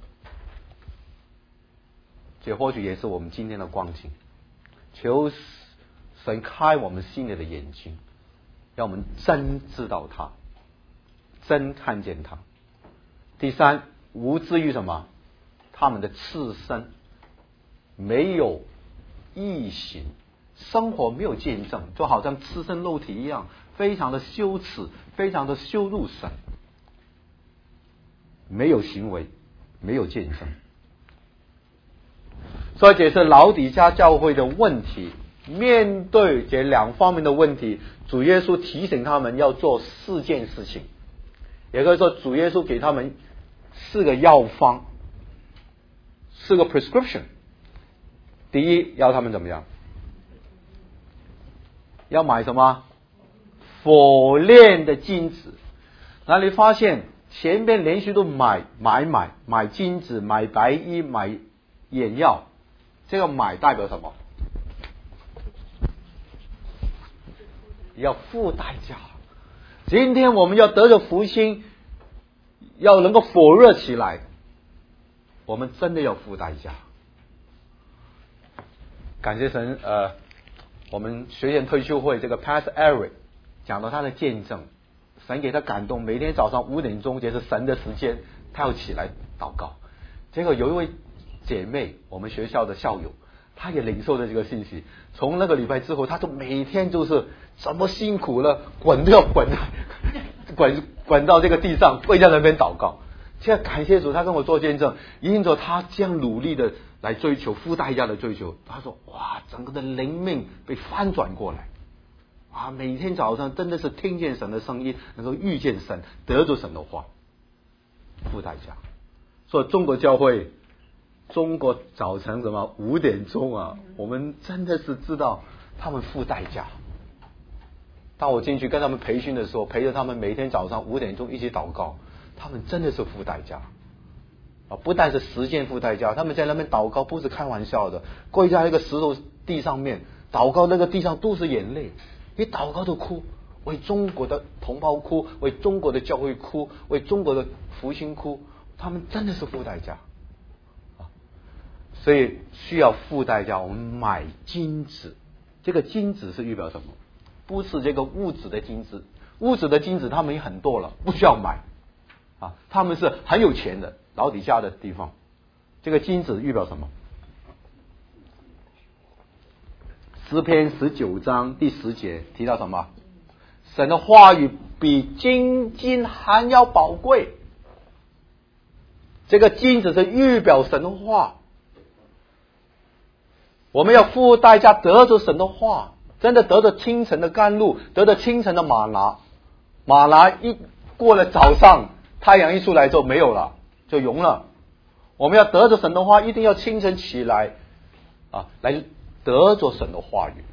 这或许也是我们今天的光景，求神开我们心里的眼睛，让我们真知道他，真看见他。第三，无知于什么？他们的赤身没有义行，生活没有见证，就好像赤身肉体一样，非常的羞耻，非常的羞辱神，没有行为，没有见证。所以这是老底家教会的问题。面对这两方面的问题，主耶稣提醒他们要做四件事情，也可以说主耶稣给他们四个药方，四个 prescription。 第一，要他们怎么样？要买什么？火炼的金子。那你发现前边连续都买买买买金子，买白衣，买眼药，这个买代表什么？要付代价。今天我们要得着福星，要能够火热起来，我们真的要付代价。感谢神，呃，我们学员退休会这个 Pastor Eric 讲到他的见证，神给他感动，每天早上五点钟，这是神的时间，他要起来祷告。结果有一位姐妹，我们学校的校友，她也领受了这个信息。从那个礼拜之后，她就每天就是怎么辛苦了，滚都要滚，滚滚到这个地上，跪在那边祷告。现在感谢主，他跟我做见证，因着他这样努力的来追求，付代价的追求，他说哇，整个的灵命被翻转过来啊！每天早上真的是听见神的声音，能够遇见神，得着神的话，付代价。所以中国教会，中国早晨什么五点钟啊，我们真的是知道他们付代价。当我进去跟他们培训的时候，陪着他们每天早上五点钟一起祷告，他们真的是付代价啊！不但是时间付代价，他们在那边祷告不是开玩笑的，跪在一个石头地上面祷告，那个地上都是眼泪，一祷告都哭，为中国的同胞哭，为中国的教会哭，为中国的复兴哭，他们真的是付代价啊！所以需要付代价，我们买金子，这个金子是预表什么？不是这个物质的金子，物质的金子他们也很多了，不需要买啊，他们是很有钱的，老底下的地方。这个金子预表什么？诗篇十九章第十节提到什么？神的话语比金金还要宝贵。 这个金子是预表神的话，我们要付代价得着神的话，真的得着清晨的甘露，得着清晨的玛拿。玛拿一过了早上，太阳一出来就没有了，就融了。我们要得着神的话，一定要清晨起来啊，来得着神的话语。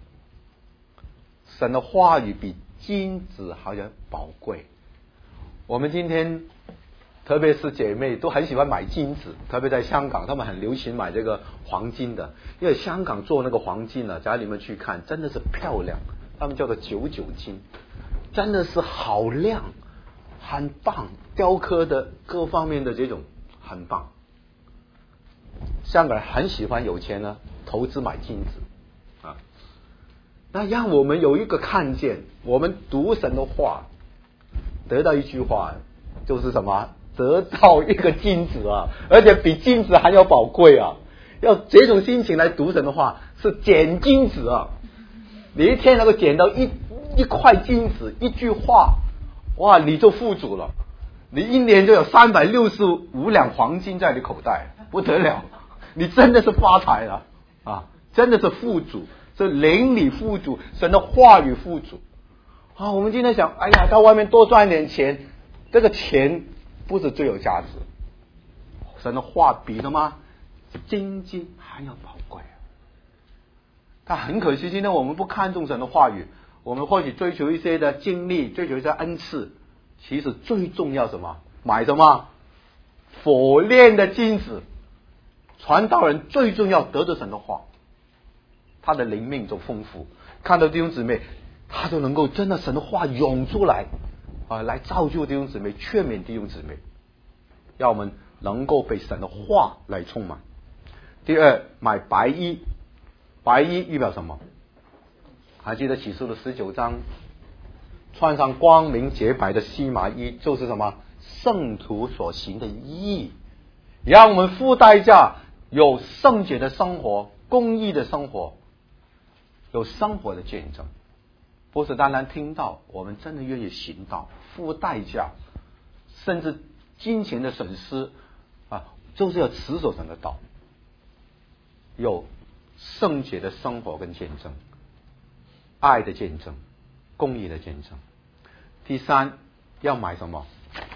神的话语比金子好像宝贵。我们今天特别是姐妹都很喜欢买金子，特别在香港他们很流行买这个黄金的，因为香港做那个黄金呢，假如你们去看真的是漂亮，他们叫做九九金，真的是好亮，很棒，雕刻的各方面的这种很棒。香港人很喜欢有钱呢投资买金子啊，那让我们有一个看见，我们读神的话得到一句话，就是什么？得到一个金子啊，而且比金子还要宝贵啊！要这种心情来读神的话，是捡金子啊！你一天能够捡到一一块金子，一句话，哇，你就富足了。你一年就有三百六十五两黄金在你口袋，不得了！你真的是发财了啊！真的是富足，是灵里富足，神的话语富足啊！我们今天想，哎呀，到外面多赚点钱，这个钱不是最有价值，神的话比什么金金还要宝贵啊！但很可惜，今天我们不看重神的话语，我们或许追求一些的经历，追求一些恩赐，其实最重要什么？买什么火炼的金子。传道人最重要得着神的话，他的灵命就丰富。看到弟兄姊妹，他就能够真的神的话涌出来啊，来造就弟兄姊妹，劝勉弟兄姊妹，让我们能够被神的话来充满。第二，买白衣，白衣预表什么？还记得启示录十九章，穿上光明洁白的细麻衣，就是什么？圣徒所行的义，让我们付代价，有圣洁的生活，公义的生活，有生活的见证。不是单单听到，我们真的愿意行道，付代价，甚至金钱的损失啊，就是要持守神的道，有圣洁的生活跟见证，爱的见证，公义的见证。第三，要买什么？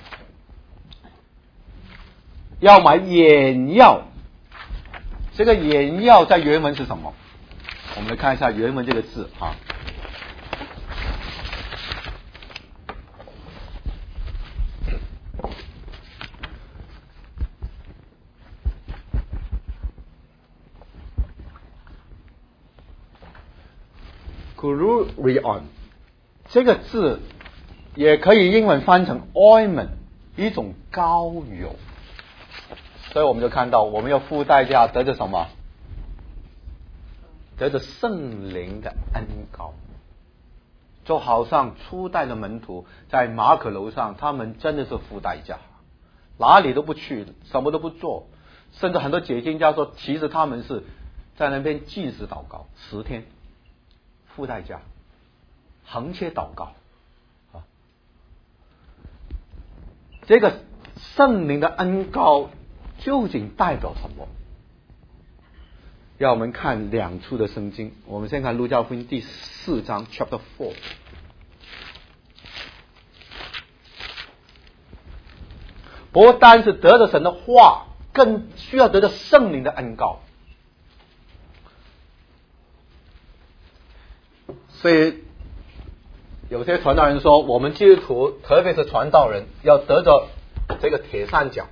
要买眼药。这个眼药在原文是什么？我们来看一下原文这个字啊。Glorion 这个字也可以英文翻成 ointment， 一种膏油。所以我们就看到，我们要付代价得着什么？得着圣灵的恩膏。就好像初代的门徒在马可楼上，他们真的是付代价，哪里都不去，什么都不做，甚至很多解经家说，其实他们是在那边禁食祷告十天，付代价，横切祷告啊。这个圣灵的恩膏究竟代表什么？让我们看两处的圣经。我们先看路加福音第四章 chapter four。不单是得着神的话，更需要得着圣灵的恩膏。所以有些传道人说，我们基督徒，特别是传道人，要得着这个铁三角。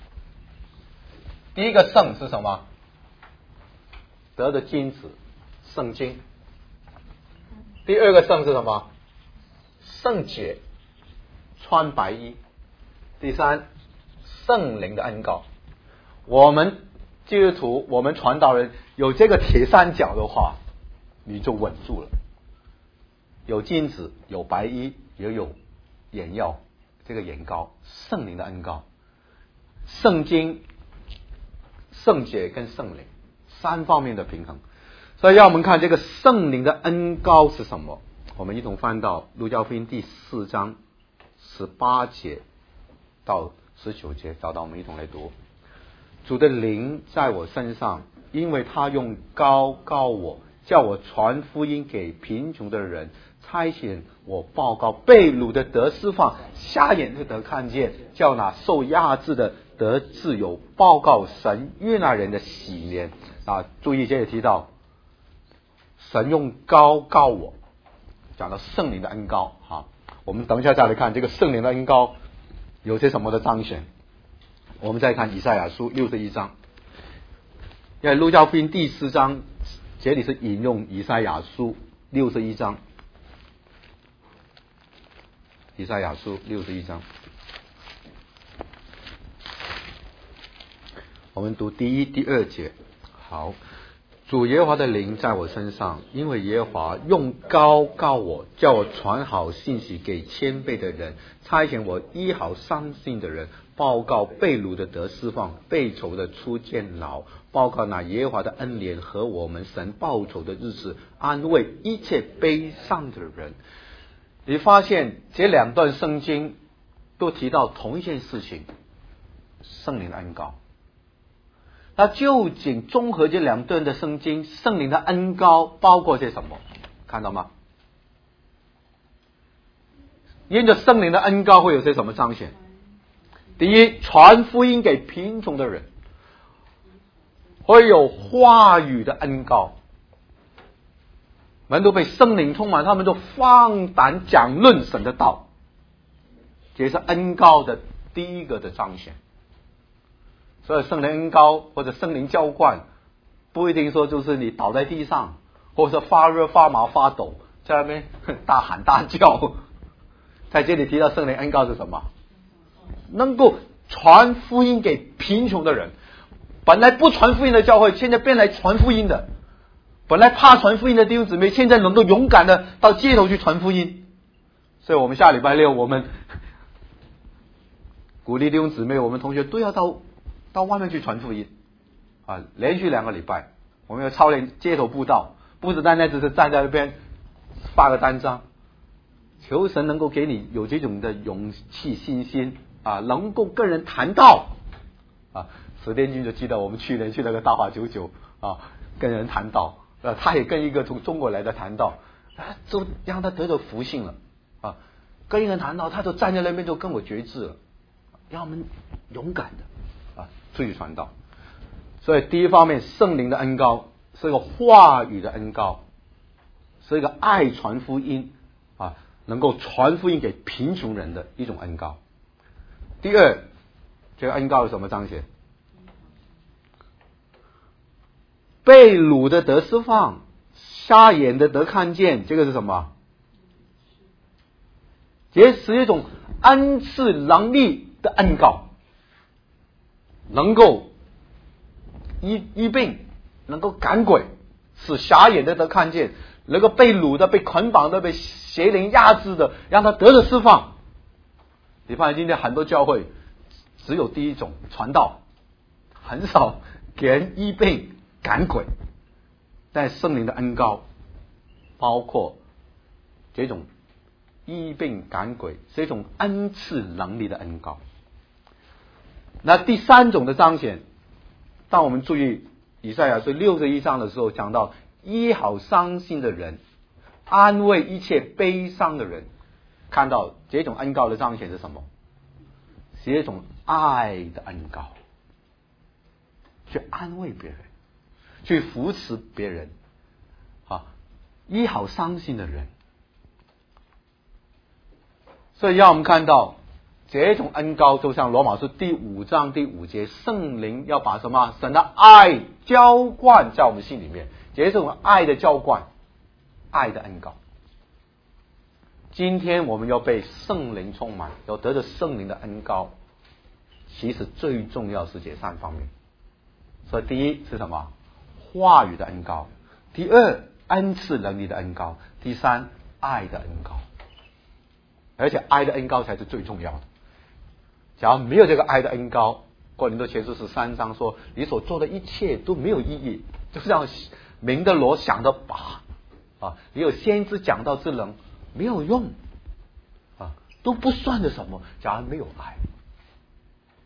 第一个圣是什么？得着金子，圣经。第二个圣是什么？圣洁，穿白衣。第三，圣灵的恩膏。我们基督徒，我们传道人有这个铁三角的话，你就稳住了。有金子，有白衣，也有眼药，这个眼膏，圣灵的恩膏，圣经、圣洁跟圣灵三方面的平衡。所以让我们看这个圣灵的恩膏是什么。我们一同翻到路加福音第四章十八节到十九节，找到我们一同来读。主的灵在我身上，因为他用膏膏我，叫我传福音给贫穷的人，差遣我报告被掳的得释放，瞎眼的得看见，叫那受压制的得自由，报告神悦纳人的喜年啊！注意，这里提到神用膏膏我，讲到圣灵的恩膏啊。我们等一下再来看这个圣灵的恩膏有些什么的彰显。我们再看以赛亚书六十一章，因为路加福音第四章这里是引用以赛亚书六十一章，以赛亚书六十一章，我们读第一、第二节。好，主耶和华的灵在我身上，因为耶和华用膏膏我，叫我传好信息给谦卑的人，差遣我医好伤心的人，报告被掳的得释放，被囚的出监牢，报告那耶和华的恩怜和我们神报仇的日子，安慰一切悲伤的人。你发现这两段圣经都提到同一件事情，圣灵的恩膏。那究竟综合这两段的圣经，圣灵的恩膏包括些什么？看到吗？因着圣灵的恩膏会有些什么彰显？第一，传福音给贫穷的人，会有话语的恩膏，门徒被圣灵充满，他们就放胆讲论神的道，这是恩膏的第一个的彰显。所以圣灵恩膏或者圣灵浇灌，不一定说就是你倒在地上，或者发热发麻发抖，在那边大喊大叫。在这里提到圣灵恩膏是什么？能够传福音给贫穷的人。本来不传福音的教会，现在变来传福音的；本来怕传福音的弟兄姊妹，现在能够勇敢的到街头去传福音。所以我们下礼拜六，我们鼓励弟兄姊妹，我们同学都要到到外面去传福音啊！连续两个礼拜，我们要操练街头布道，不是单单只是站在那边发个单张。求神能够给你有这种的勇气、信心啊，能够跟人谈道啊。史殿军就记得我们去年去那个大华九九啊，跟人谈道，呃，他也跟一个从中国来的谈道，啊，就让他得到福信了啊。跟一个人谈道，他就站在那边就跟我决志了，让我们勇敢的啊出去传道。所以第一方面，圣灵的恩膏是一个话语的恩膏，是一个爱传福音啊，能够传福音给贫穷人的一种恩膏。第二，这个恩膏有什么彰显？被掳的得释放，瞎眼的得看见，这个是什么？这是一种恩赐能力的恩膏，能够医医病，能够赶鬼，使瞎眼的得看见，能够被掳的、被捆绑的、被邪灵压制的，让他得了释放。你发现今天很多教会只有第一种传道，很少给人医病赶鬼，但圣灵的恩膏包括这种医病赶鬼，是一种恩赐能力的恩膏。那第三种的彰显，当我们注意以赛亚书六十一章的时候，讲到医好伤心的人，安慰一切悲伤的人，看到这种恩膏的彰显是什么？是一种爱的恩膏，去安慰别人，去扶持别人，啊，医好伤心的人。所以让我们看到这种恩膏，就像罗马书第五章第五节，圣灵要把什么？神的爱浇灌在我们心里面，这是种爱的浇灌，爱的恩膏。今天我们要被圣灵充满，要得着圣灵的恩膏，其实最重要是这三方面。所以第一是什么？话语的恩膏。第二，恩赐能力的恩膏。第三，爱的恩膏。而且爱的恩膏才是最重要的。假如没有这个爱的恩膏，哥林多前书十三章说，你所做的一切都没有意义，就是让明的罗想的拔啊，你有先知讲道之能没有用啊，都不算的什么。假如没有爱，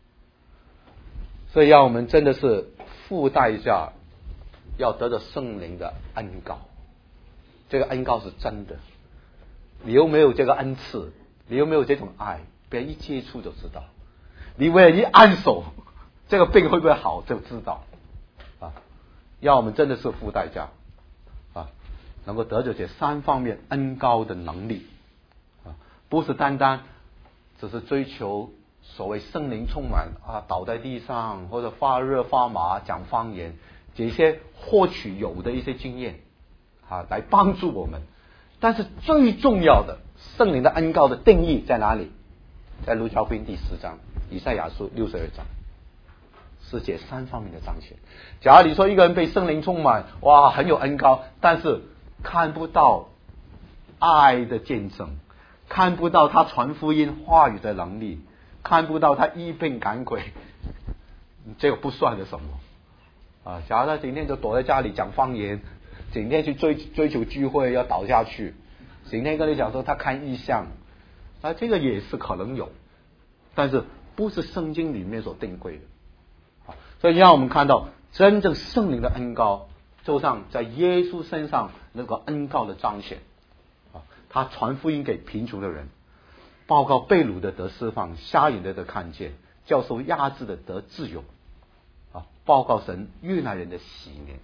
所以让我们真的是付代价，要得到圣灵的恩膏。这个恩膏是真的，你有没有这个恩赐？你有没有这种爱？别人一接触就知道。你为了一按手，这个病会不会好就知道啊！让我们真的是付代价啊，能够得着这三方面恩膏的能力啊，不是单单只是追求所谓圣灵充满啊，倒在地上或者发热发麻讲方言，这些获取有的一些经验啊，来帮助我们。但是最重要的圣灵的恩膏的定义在哪里？在路加福音第十章，以赛亚书六十二章，是这三方面的彰显。假如你说一个人被圣灵充满，哇，很有恩膏，但是看不到爱的见证，看不到他传福音话语的能力，看不到他医病赶鬼，这个不算是什么啊。假如他今天就躲在家里讲方言，整天去追追求聚会要倒下去，整天跟你讲说他看异象啊，这个也是可能有，但是不是圣经里面所定规的啊。所以让我们看到真正圣灵的恩膏，就像在耶稣身上那个恩膏的彰显啊，他传福音给贫穷的人，报告被掳的得释放，瞎眼的得看见，教授压制的得自由啊，报告神悦纳人的喜年。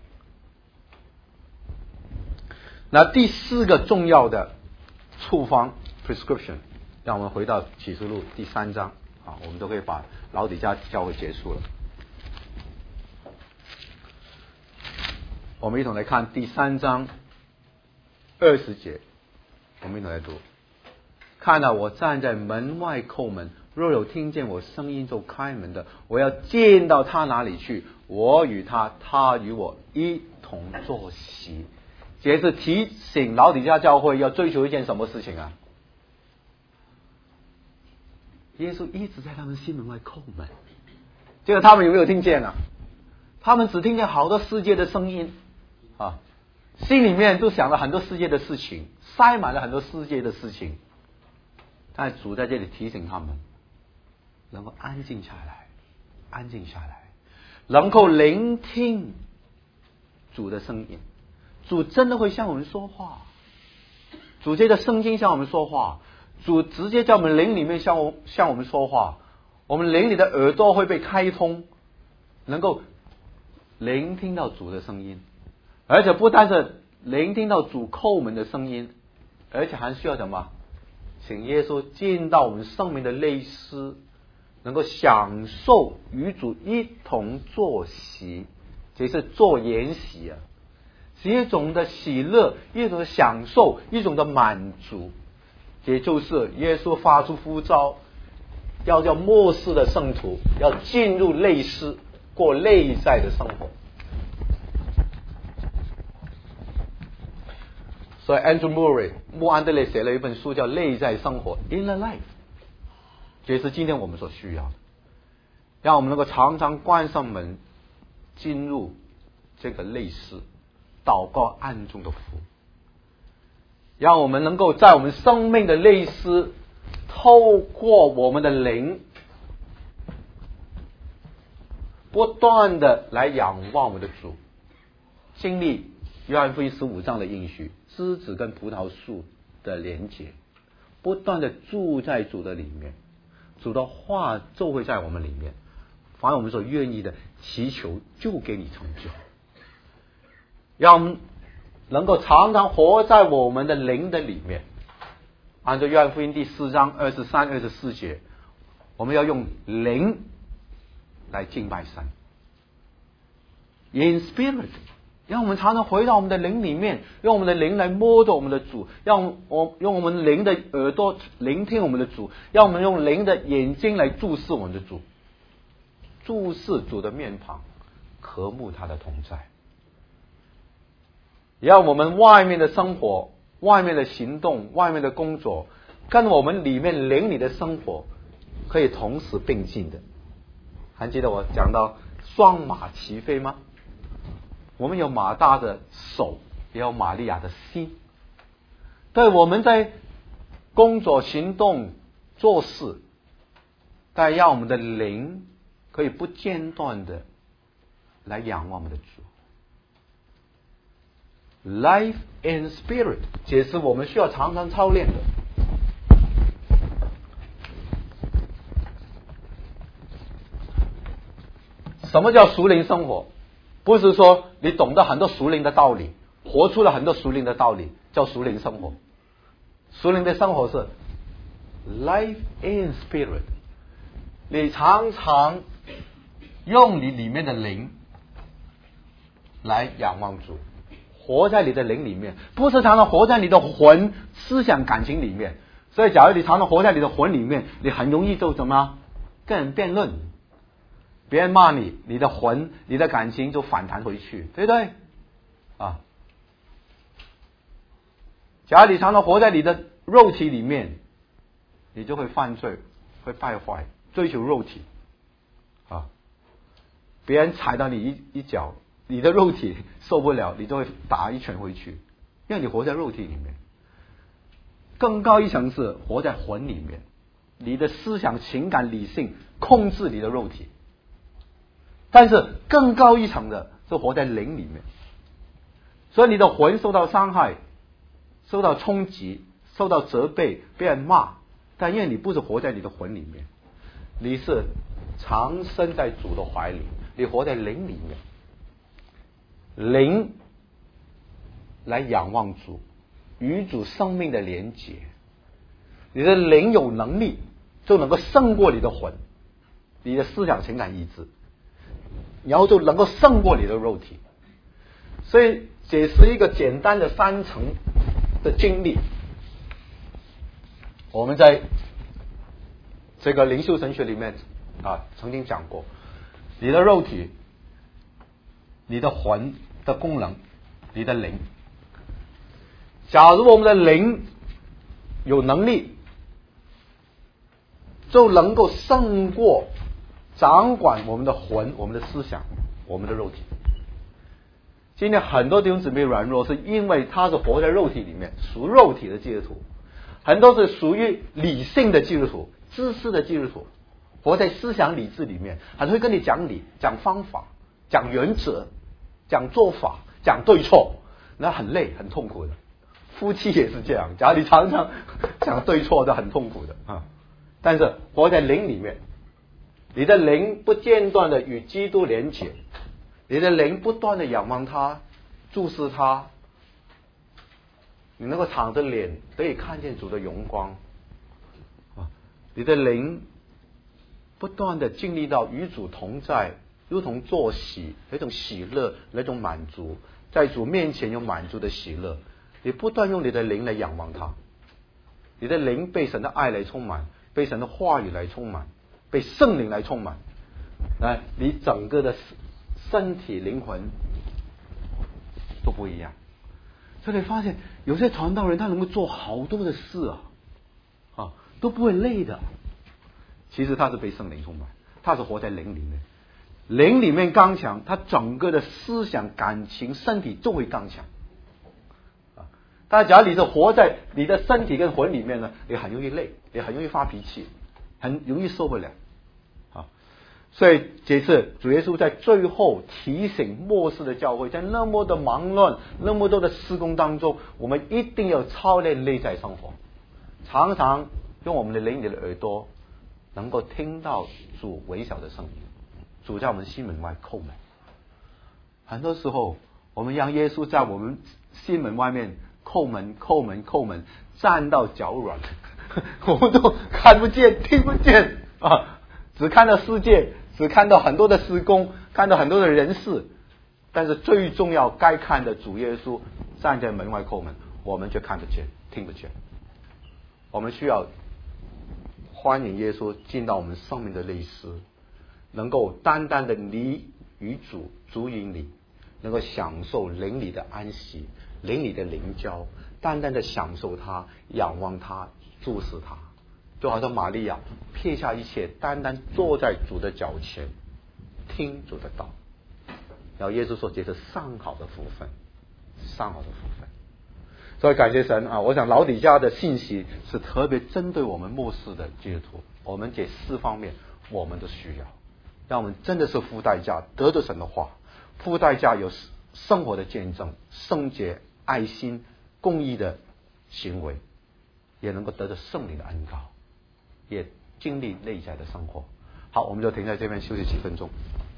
那第四个重要的处方 prescription， 让我们回到启示录第三章啊，我们都可以把老底嘉教会结束了。我们一同来看第三章二十节，我们一同来读。看到我站在门外叩门，若有听见我声音就开门的，我要见到他哪里去，我与他，他与我一同坐席。这是提醒老底嘉教会要追求一件什么事情啊？耶稣一直在他们心门外叩门，这个他们有没有听见啊？他们只听见好多世界的声音啊，心里面都想了很多世界的事情，塞满了很多世界的事情。但主在这里提醒他们，能够安静下来，安静下来，能够聆听主的声音。主真的会向我们说话，主借着圣经向我们说话，主直接在我们灵里面向我向我们说话，我们灵里的耳朵会被开通，能够聆听到主的声音，而且不单是聆听到主叩门的声音，而且还需要什么？请耶稣进到我们生命的内室，能够享受与主一同坐席，这是做筵席啊，是一种的喜乐，一种的享受，一种的满足。也就是耶稣发出呼召，要叫末世的圣徒要进入内室，过内在的生活。所以 Andrew Murray 穆安德烈写了一本书叫《内在生活》 Inner Life， 这是今天我们所需要的，让我们能够常常关上门，进入这个内室，祷告暗中的福，让我们能够在我们生命的内室，透过我们的灵，不断的来仰望我们的主，经历约翰福音十五章的应许，枝子跟葡萄树的连结，不断的住在主的里面，主的话就会在我们里面，凡我们所愿意的祈求就给你成就，让我们能够常常活在我们的灵的里面。按照约翰福音第四章二十三、二十四节，我们要用灵来敬拜神 ，in spirit， 让我们常常回到我们的灵里面，用我们的灵来摸着我们的主，让我用我们灵的耳朵聆听我们的主，让我们用灵的眼睛来注视我们的主，注视主的面庞，渴慕他的同在。让我们外面的生活、外面的行动、外面的工作，跟我们里面灵里的生活可以同时并进的。还记得我讲到双马齐飞吗？我们有马大的手，也有玛利亚的心。对，我们在工作、行动、做事，但让我们的灵可以不间断的来仰望我们的主。Life and Spirit 解释我们需要常常操练的。什么叫属灵生活？不是说你懂得很多属灵的道理，活出了很多属灵的道理叫属灵生活。属灵的生活是 Life and Spirit， 你常常用你里面的灵来仰望主，活在你的灵里面，不是常常活在你的魂、思想、感情里面。所以假如你常常活在你的魂里面，你很容易就怎么跟人辩论，别人骂你，你的魂、你的感情就反弹回去，对不对啊？假如你常常活在你的肉体里面，你就会犯罪，会败坏，追求肉体啊！别人踩到你一一脚，你的肉体受不了，你就会打一拳回去，因为你活在肉体里面。更高一层是活在魂里面，你的思想、情感、理性控制你的肉体。但是更高一层的是活在灵里面，所以你的魂受到伤害，受到冲击，受到责备，被人骂，但因为你不是活在你的魂里面，你是常身在主的怀里，你活在灵里面，灵来仰望主，与主生命的连结，你的灵有能力就能够胜过你的魂，你的思想、情感、意志，然后就能够胜过你的肉体。所以解释一个简单的三层的经历，我们在这个灵修神学里面啊曾经讲过，你的肉体、你的魂的功能、你的灵。假如我们的灵有能力，就能够胜过掌管我们的魂、我们的思想、我们的肉体。今天很多弟兄姊妹软弱，是因为他是活在肉体里面，属肉体的基督徒，很多是属于理性的基督徒、知识的基督徒，活在思想理智里面，很会跟你讲理、讲方法、讲原则、讲做法、讲对错，那很累、很痛苦的。夫妻也是这样，假如你常常讲对错，都很痛苦的啊。但是活在灵里面，你的灵不间断的与基督连结，你的灵不断的仰望他、注视他，你能够敞着脸可以看见主的荣光啊！你的灵不断的经历到与主同在，如同作喜，那种喜乐，那种满足，在主面前有满足的喜乐。你不断用你的灵来仰望他，你的灵被神的爱来充满，被神的话语来充满，被圣灵来充满，来，你整个的身体灵魂都不一样。所以你发现有些传道人他能够做好多的事啊，啊都不会累的。其实他是被圣灵充满，他是活在灵里面，灵里面刚强，他整个的思想、感情、身体就会刚强。但假如你是活在你的身体跟魂里面呢，你很容易累，也很容易发脾气，很容易受不了啊。所以这次主耶稣在最后提醒末世的教会，在那么的忙乱、那么多的施工当中，我们一定要操练内在生活，常常用我们的灵里的耳朵，能够听到主微小的声音。主在我们心门外叩门，很多时候我们让耶稣在我们心门外面叩门叩门叩门，站到脚软，我们都看不见听不见啊，只看到世界，只看到很多的施工，看到很多的人事，但是最重要该看的主耶稣站在门外叩门，我们却看不见听不见。我们需要欢迎耶稣进到我们生命的内室，能够单单的你与主主与你，能够享受灵里的安息，灵里的灵交，单单的享受他，仰望他，注视他，就好像玛利亚撇下一切，单单坐在主的脚前听主的道。然后耶稣说这是上好的福分，上好的福分。所以感谢神啊！我想老底嘉的信息是特别针对我们末世的基督徒，我们这四方面我们都需要， 让我们真的是付代价得着神的话，付代价有生活的见证、圣洁、爱心、公义的行为，也能够得着圣灵的恩膏，也经历内在的生活。好，我们就停在这边休息几分钟。